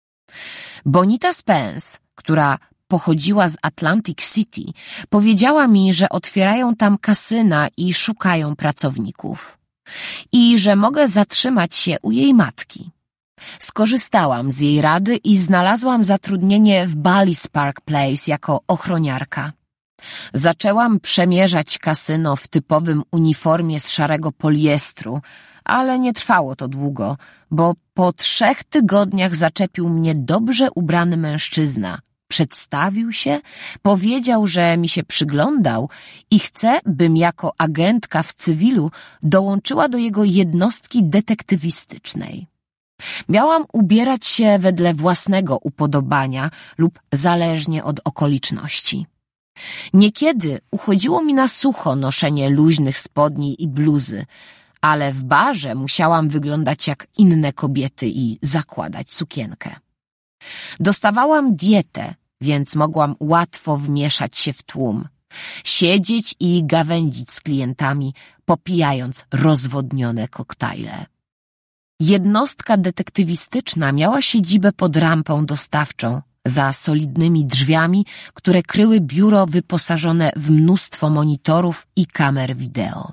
Bonita Spence, która pochodziła z Atlantic City, powiedziała mi, że otwierają tam kasyna i szukają pracowników i że mogę zatrzymać się u jej matki. Skorzystałam z jej rady i znalazłam zatrudnienie w Bally's Park Place jako ochroniarka. Zaczęłam przemierzać kasyno w typowym uniformie z szarego poliestru, ale nie trwało to długo, bo po trzech tygodniach zaczepił mnie dobrze ubrany mężczyzna. Przedstawił się, powiedział, że mi się przyglądał i chce, bym jako agentka w cywilu dołączyła do jego jednostki detektywistycznej. Miałam ubierać się wedle własnego upodobania lub zależnie od okoliczności. Niekiedy uchodziło mi na sucho noszenie luźnych spodni i bluzy, ale w barze musiałam wyglądać jak inne kobiety i zakładać sukienkę. Dostawałam dietę, więc mogłam łatwo wmieszać się w tłum, siedzieć i gawędzić z klientami, popijając rozwodnione koktajle. Jednostka detektywistyczna miała siedzibę pod rampą dostawczą, za solidnymi drzwiami, które kryły biuro wyposażone w mnóstwo monitorów i kamer wideo.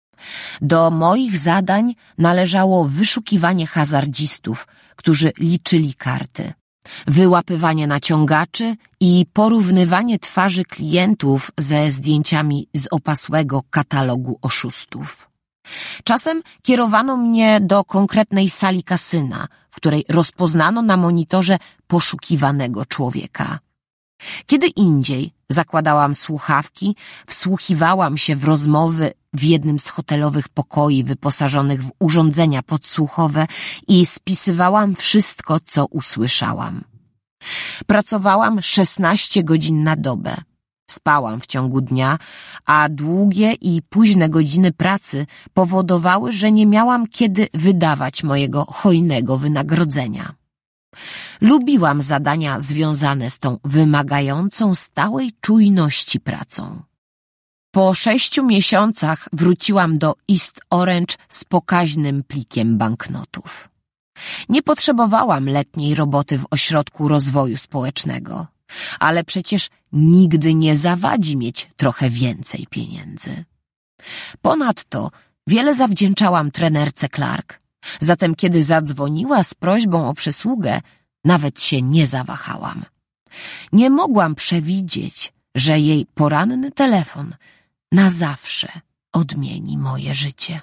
Do moich zadań należało wyszukiwanie hazardzistów, którzy liczyli karty, wyłapywanie naciągaczy i porównywanie twarzy klientów ze zdjęciami z opasłego katalogu oszustów. Czasem kierowano mnie do konkretnej sali kasyna, w której rozpoznano na monitorze poszukiwanego człowieka. Kiedy indziej zakładałam słuchawki, wsłuchiwałam się w rozmowy w jednym z hotelowych pokoi wyposażonych w urządzenia podsłuchowe i spisywałam wszystko, co usłyszałam. Pracowałam szesnaście godzin na dobę. Spałam w ciągu dnia, a długie i późne godziny pracy powodowały, że nie miałam kiedy wydawać mojego hojnego wynagrodzenia. Lubiłam zadania związane z tą wymagającą stałej czujności pracą. Po sześciu miesiącach wróciłam do East Orange z pokaźnym plikiem banknotów. Nie potrzebowałam letniej roboty w ośrodku rozwoju społecznego, ale przecież nigdy nie zawadzi mieć trochę więcej pieniędzy. Ponadto wiele zawdzięczałam trenerce Clark, zatem kiedy zadzwoniła z prośbą o przysługę, nawet się nie zawahałam. Nie mogłam przewidzieć, że jej poranny telefon na zawsze odmieni moje życie.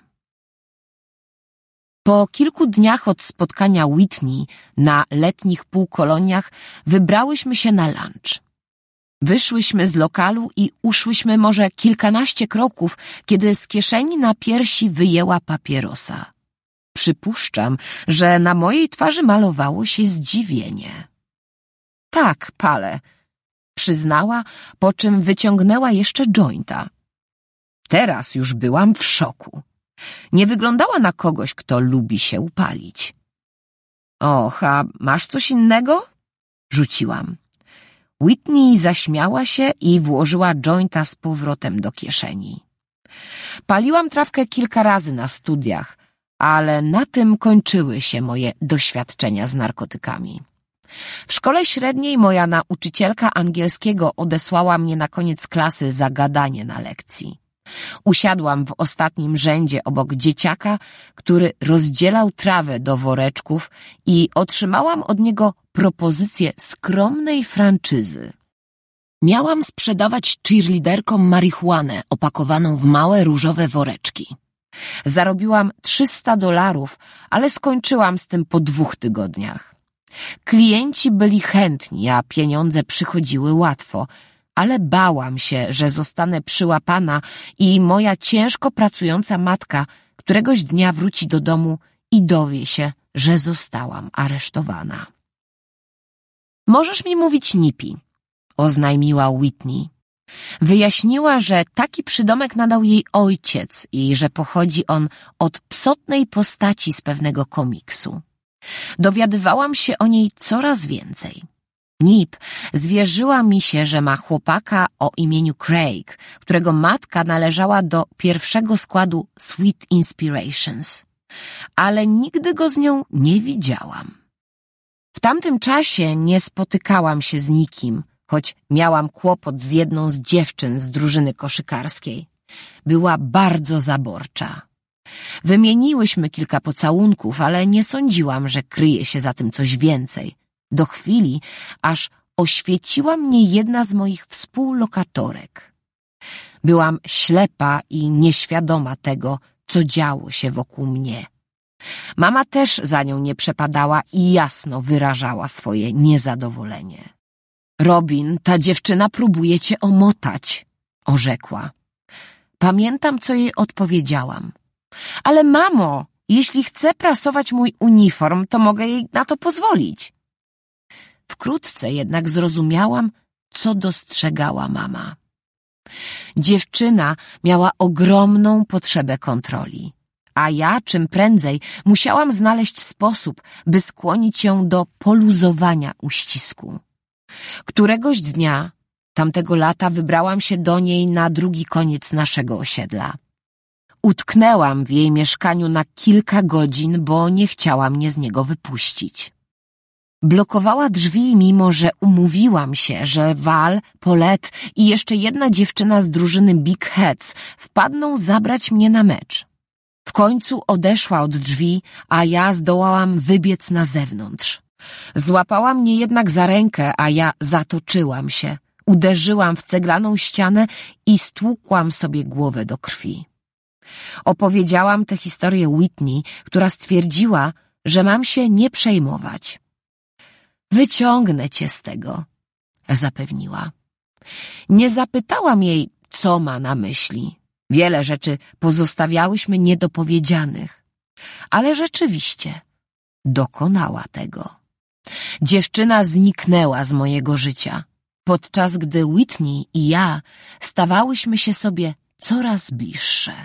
Po kilku dniach od spotkania Whitney na letnich półkoloniach wybrałyśmy się na lunch. Wyszłyśmy z lokalu i uszłyśmy może kilkanaście kroków, kiedy z kieszeni na piersi wyjęła papierosa. Przypuszczam, że na mojej twarzy malowało się zdziwienie. Tak, palę, przyznała, po czym wyciągnęła jeszcze jointa. Teraz już byłam w szoku. Nie wyglądała na kogoś, kto lubi się upalić. Och, a masz coś innego? Rzuciłam. Whitney zaśmiała się i włożyła jointa z powrotem do kieszeni. Paliłam trawkę kilka razy na studiach, ale na tym kończyły się moje doświadczenia z narkotykami. W szkole średniej moja nauczycielka angielskiego odesłała mnie na koniec klasy za gadanie na lekcji. Usiadłam w ostatnim rzędzie obok dzieciaka, który rozdzielał trawę do woreczków i otrzymałam od niego propozycję skromnej franczyzy. Miałam sprzedawać cheerleaderkom marihuanę opakowaną w małe różowe woreczki. Zarobiłam trzysta dolarów, ale skończyłam z tym po dwóch tygodniach. Klienci byli chętni, a pieniądze przychodziły łatwo, ale bałam się, że zostanę przyłapana i moja ciężko pracująca matka któregoś dnia wróci do domu i dowie się, że zostałam aresztowana. Możesz mi mówić Nipi, oznajmiła Whitney. Wyjaśniła, że taki przydomek nadał jej ojciec i że pochodzi on od psotnej postaci z pewnego komiksu. Dowiadywałam się o niej coraz więcej. Nip zwierzyła mi się, że ma chłopaka o imieniu Craig, którego matka należała do pierwszego składu Sweet Inspirations, ale nigdy go z nią nie widziałam. W tamtym czasie nie spotykałam się z nikim, choć miałam kłopot z jedną z dziewczyn z drużyny koszykarskiej. Była bardzo zaborcza. Wymieniłyśmy kilka pocałunków, ale nie sądziłam, że kryje się za tym coś więcej. Do chwili, aż oświeciła mnie jedna z moich współlokatorek. Byłam ślepa i nieświadoma tego, co działo się wokół mnie. Mama też za nią nie przepadała i jasno wyrażała swoje niezadowolenie. Robin, ta dziewczyna próbuje cię omotać, orzekła. Pamiętam, co jej odpowiedziałam. Ale mamo, jeśli chce prasować mój uniform, to mogę jej na to pozwolić. Wkrótce jednak zrozumiałam, co dostrzegała mama. Dziewczyna miała ogromną potrzebę kontroli, a ja czym prędzej musiałam znaleźć sposób, by skłonić ją do poluzowania uścisku. Któregoś dnia, tamtego lata, wybrałam się do niej na drugi koniec naszego osiedla. Utknęłam w jej mieszkaniu na kilka godzin, bo nie chciała mnie z niego wypuścić. Blokowała drzwi, mimo że umówiłam się, że Val, Paulette i jeszcze jedna dziewczyna z drużyny Big Heads wpadną zabrać mnie na mecz. W końcu odeszła od drzwi, a ja zdołałam wybiec na zewnątrz. Złapała mnie jednak za rękę, a ja zatoczyłam się. Uderzyłam w ceglaną ścianę i stłukłam sobie głowę do krwi. Opowiedziałam tę historię Whitney, która stwierdziła, że mam się nie przejmować. Wyciągnę cię z tego, zapewniła. Nie zapytałam jej, co ma na myśli. Wiele rzeczy pozostawiałyśmy niedopowiedzianych, ale rzeczywiście dokonała tego. Dziewczyna zniknęła z mojego życia, podczas gdy Whitney i ja stawałyśmy się sobie coraz bliższe.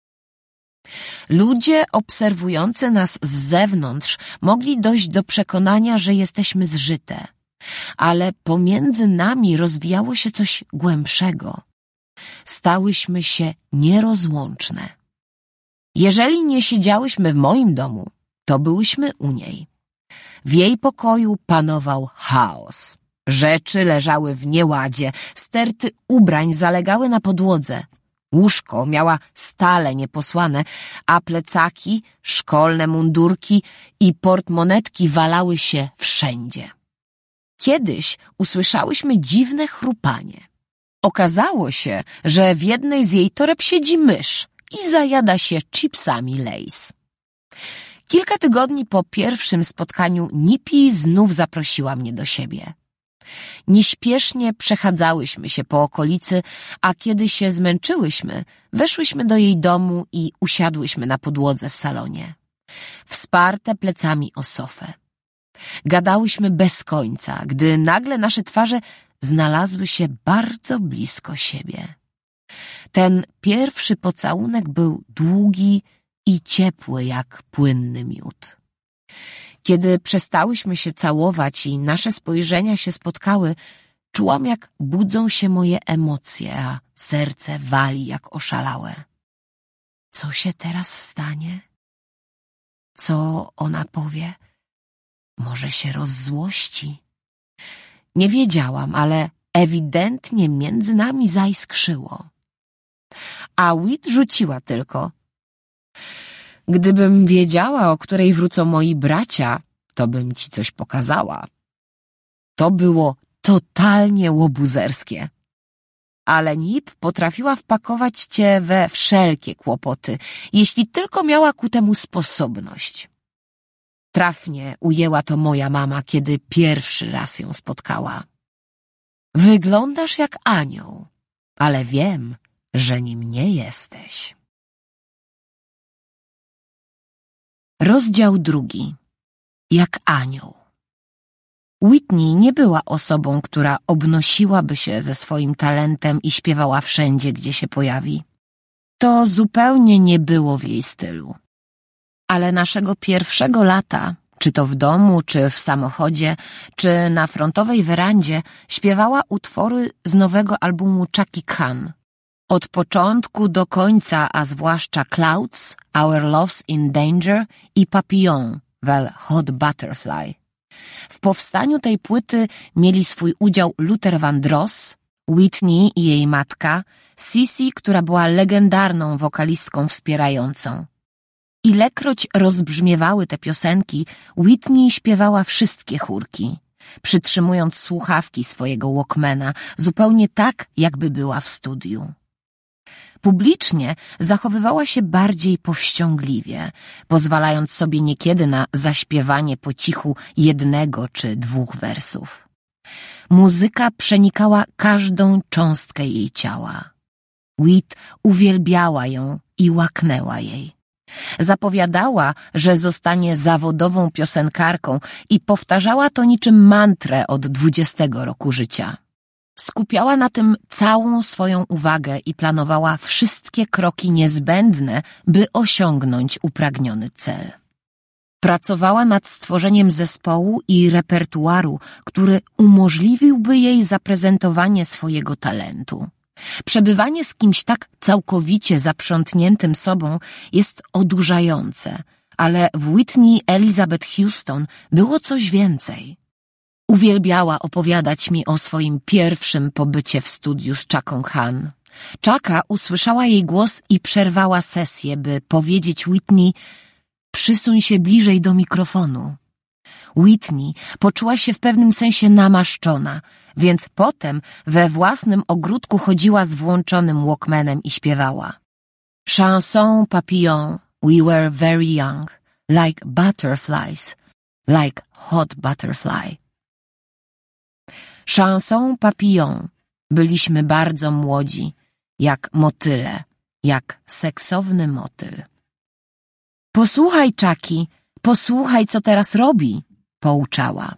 Ludzie obserwujący nas z zewnątrz mogli dojść do przekonania, że jesteśmy zżyte, ale pomiędzy nami rozwijało się coś głębszego. Stałyśmy się nierozłączne. Jeżeli nie siedziałyśmy w moim domu, to byłyśmy u niej. W jej pokoju panował chaos. Rzeczy leżały w nieładzie, sterty ubrań zalegały na podłodze. Łóżko miała stale nieposłane, a plecaki, szkolne mundurki i portmonetki walały się wszędzie. Kiedyś usłyszałyśmy dziwne chrupanie. Okazało się, że w jednej z jej toreb siedzi mysz i zajada się chipsami Lay's. Kilka tygodni po pierwszym spotkaniu Nipi znów zaprosiła mnie do siebie. Nieśpiesznie przechadzałyśmy się po okolicy, a kiedy się zmęczyłyśmy, weszłyśmy do jej domu i usiadłyśmy na podłodze w salonie, wsparte plecami o sofę. Gadałyśmy bez końca, gdy nagle nasze twarze znalazły się bardzo blisko siebie. Ten pierwszy pocałunek był długi i ciepły jak płynny miód. Kiedy przestałyśmy się całować i nasze spojrzenia się spotkały, czułam, jak budzą się moje emocje, a serce wali jak oszalałe. Co się teraz stanie? Co ona powie? Może się rozzłości? Nie wiedziałam, ale ewidentnie między nami zaiskrzyło. A Whit rzuciła tylko: gdybym wiedziała, o której wrócą moi bracia, to bym ci coś pokazała. To było totalnie łobuzerskie. Ale Nip potrafiła wpakować cię we wszelkie kłopoty, jeśli tylko miała ku temu sposobność. Trafnie ujęła to moja mama, kiedy pierwszy raz ją spotkała. Wyglądasz jak anioł, ale wiem, że nim nie jesteś. Rozdział drugi. Jak anioł. Whitney nie była osobą, która obnosiłaby się ze swoim talentem i śpiewała wszędzie, gdzie się pojawi. To zupełnie nie było w jej stylu. Ale naszego pierwszego lata, czy to w domu, czy w samochodzie, czy na frontowej werandzie, śpiewała utwory z nowego albumu Chaka Khan. Od początku do końca, a zwłaszcza Clouds, Our Love's in Danger i Papillon, well, Hot Butterfly. W powstaniu tej płyty mieli swój udział Luther Vandross, Whitney i jej matka, Cissy, która była legendarną wokalistką wspierającą. Ilekroć rozbrzmiewały te piosenki, Whitney śpiewała wszystkie chórki, przytrzymując słuchawki swojego Walkmana, zupełnie tak, jakby była w studiu. Publicznie zachowywała się bardziej powściągliwie, pozwalając sobie niekiedy na zaśpiewanie po cichu jednego czy dwóch wersów. Muzyka przenikała każdą cząstkę jej ciała. Whit uwielbiała ją i łaknęła jej. Zapowiadała, że zostanie zawodową piosenkarką i powtarzała to niczym mantrę od dwudziestego roku życia. Skupiała na tym całą swoją uwagę i planowała wszystkie kroki niezbędne, by osiągnąć upragniony cel. Pracowała nad stworzeniem zespołu i repertuaru, który umożliwiłby jej zaprezentowanie swojego talentu. Przebywanie z kimś tak całkowicie zaprzątniętym sobą jest odurzające, ale w Whitney Elizabeth Houston było coś więcej. Uwielbiała opowiadać mi o swoim pierwszym pobycie w studiu z Chaką Khan. Chaka usłyszała jej głos i przerwała sesję, by powiedzieć Whitney: przysuń się bliżej do mikrofonu. Whitney poczuła się w pewnym sensie namaszczona, więc potem we własnym ogródku chodziła z włączonym Walkmanem i śpiewała. Chanson papillon, we were very young, like butterflies, like hot butterfly. Chanson papillon, byliśmy bardzo młodzi, jak motyle, jak seksowny motyl. Posłuchaj, Chucky, posłuchaj, co teraz robi, pouczała.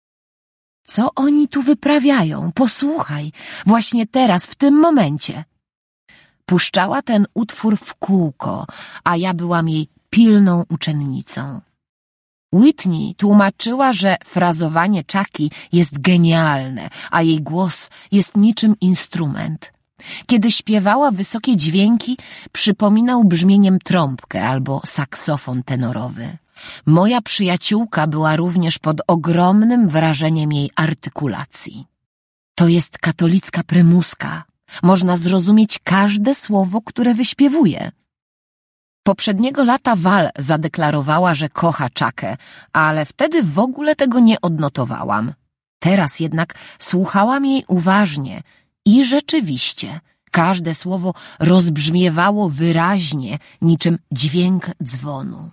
Co oni tu wyprawiają? Posłuchaj, właśnie teraz, w tym momencie. Puszczała ten utwór w kółko, a ja byłam jej pilną uczennicą. Whitney tłumaczyła, że frazowanie Chucky jest genialne, a jej głos jest niczym instrument. Kiedy śpiewała wysokie dźwięki, przypominał brzmieniem trąbkę albo saksofon tenorowy. Moja przyjaciółka była również pod ogromnym wrażeniem jej artykulacji. To jest katolicka prymuska. Można zrozumieć każde słowo, które wyśpiewuje. Poprzedniego lata Val zadeklarowała, że kocha Chuckę, ale wtedy w ogóle tego nie odnotowałam. Teraz jednak słuchałam jej uważnie i rzeczywiście każde słowo rozbrzmiewało wyraźnie, niczym dźwięk dzwonu.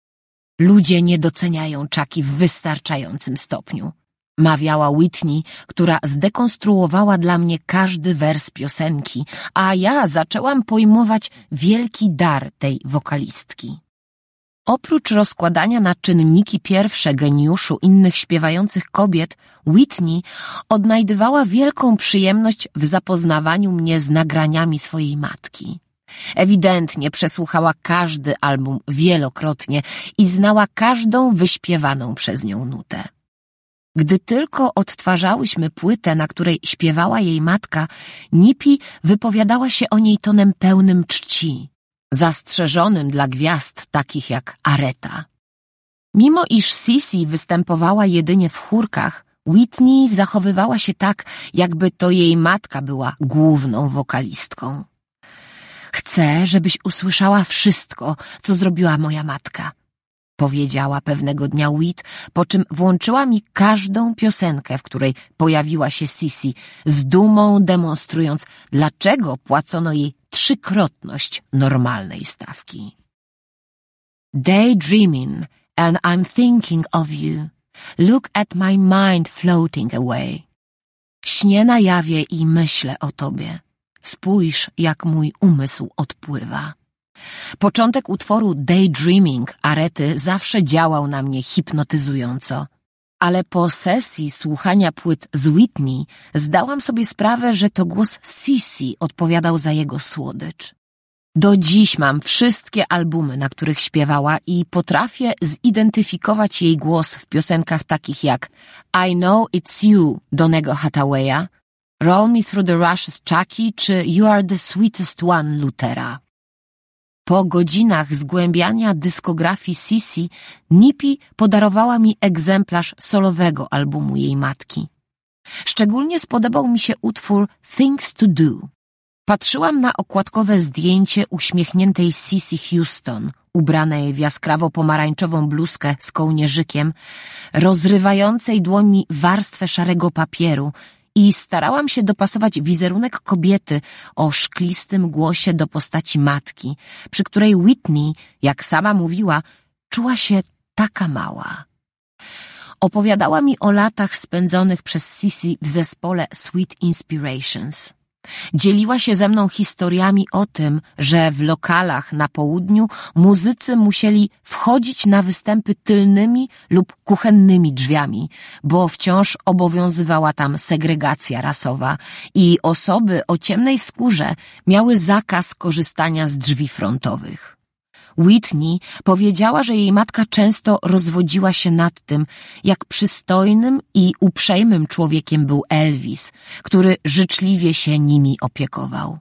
Ludzie nie doceniają Chucky w wystarczającym stopniu, mawiała Whitney, która zdekonstruowała dla mnie każdy wers piosenki, a ja zaczęłam pojmować wielki dar tej wokalistki. Oprócz rozkładania na czynniki pierwsze geniuszu innych śpiewających kobiet, Whitney odnajdywała wielką przyjemność w zapoznawaniu mnie z nagraniami swojej matki. Ewidentnie przesłuchała każdy album wielokrotnie i znała każdą wyśpiewaną przez nią nutę. Gdy tylko odtwarzałyśmy płytę, na której śpiewała jej matka, Nipi wypowiadała się o niej tonem pełnym czci, zastrzeżonym dla gwiazd takich jak Aretha. Mimo iż Sissy występowała jedynie w chórkach, Whitney zachowywała się tak, jakby to jej matka była główną wokalistką. Chcę, żebyś usłyszała wszystko, co zrobiła moja matka, powiedziała pewnego dnia Whit, po czym włączyła mi każdą piosenkę, w której pojawiła się Sissy, z dumą demonstrując, dlaczego płacono jej trzykrotność normalnej stawki. Daydreaming and I'm thinking of you. Look at my mind floating away. Śnię na jawie i myślę o tobie. Spójrz, jak mój umysł odpływa. Początek utworu Daydreaming Arety zawsze działał na mnie hipnotyzująco, ale po sesji słuchania płyt z Whitney zdałam sobie sprawę, że to głos Sissy odpowiadał za jego słodycz. Do dziś mam wszystkie albumy, na których śpiewała i potrafię zidentyfikować jej głos w piosenkach takich jak I Know It's You Donego Hathawaya, Roll Me Through the Rushes Chucky czy You Are the Sweetest One Luthera. Po godzinach zgłębiania dyskografii Sissy, Nipi podarowała mi egzemplarz solowego albumu jej matki. Szczególnie spodobał mi się utwór Things to Do. Patrzyłam na okładkowe zdjęcie uśmiechniętej Cissy Houston, ubranej w jaskrawo-pomarańczową bluzkę z kołnierzykiem, rozrywającej dłońmi warstwę szarego papieru i starałam się dopasować wizerunek kobiety o szklistym głosie do postaci matki, przy której Whitney, jak sama mówiła, czuła się taka mała. Opowiadała mi o latach spędzonych przez Sissy w zespole Sweet Inspirations. Dzieliła się ze mną historiami o tym, że w lokalach na południu muzycy musieli wchodzić na występy tylnymi lub kuchennymi drzwiami, bo wciąż obowiązywała tam segregacja rasowa i osoby o ciemnej skórze miały zakaz korzystania z drzwi frontowych. Whitney powiedziała, że jej matka często rozwodziła się nad tym, jak przystojnym i uprzejmym człowiekiem był Elvis, który życzliwie się nimi opiekował.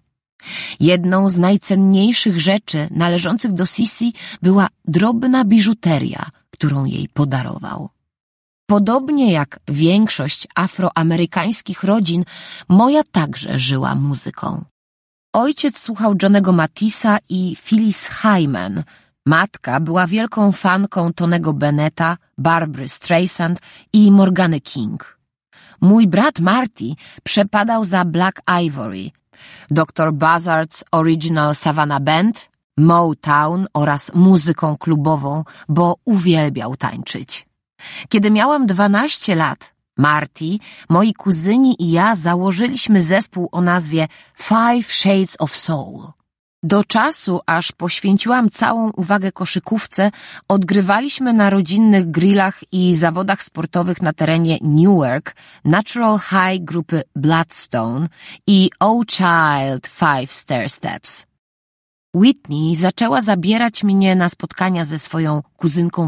Jedną z najcenniejszych rzeczy należących do Sissy była drobna biżuteria, którą jej podarował. Podobnie jak większość afroamerykańskich rodzin, moja także żyła muzyką. Ojciec słuchał Johnego Mathisa i Phyllis Hyman. Matka była wielką fanką Tonego Bennetta, Barbry Streisand i Morgany King. Mój brat Marty przepadał za Black Ivory, doktor Buzzard's Original Savannah Band, Motown oraz muzyką klubową, bo uwielbiał tańczyć. Kiedy miałam dwanaście lat, Marty, moi kuzyni i ja założyliśmy zespół o nazwie Five Shades of Soul. Do czasu, aż poświęciłam całą uwagę koszykówce, odgrywaliśmy na rodzinnych grillach i zawodach sportowych na terenie Newark Natural High grupy Bloodstone i Oh Child Five Stair Steps. Whitney zaczęła zabierać mnie na spotkania ze swoją kuzynką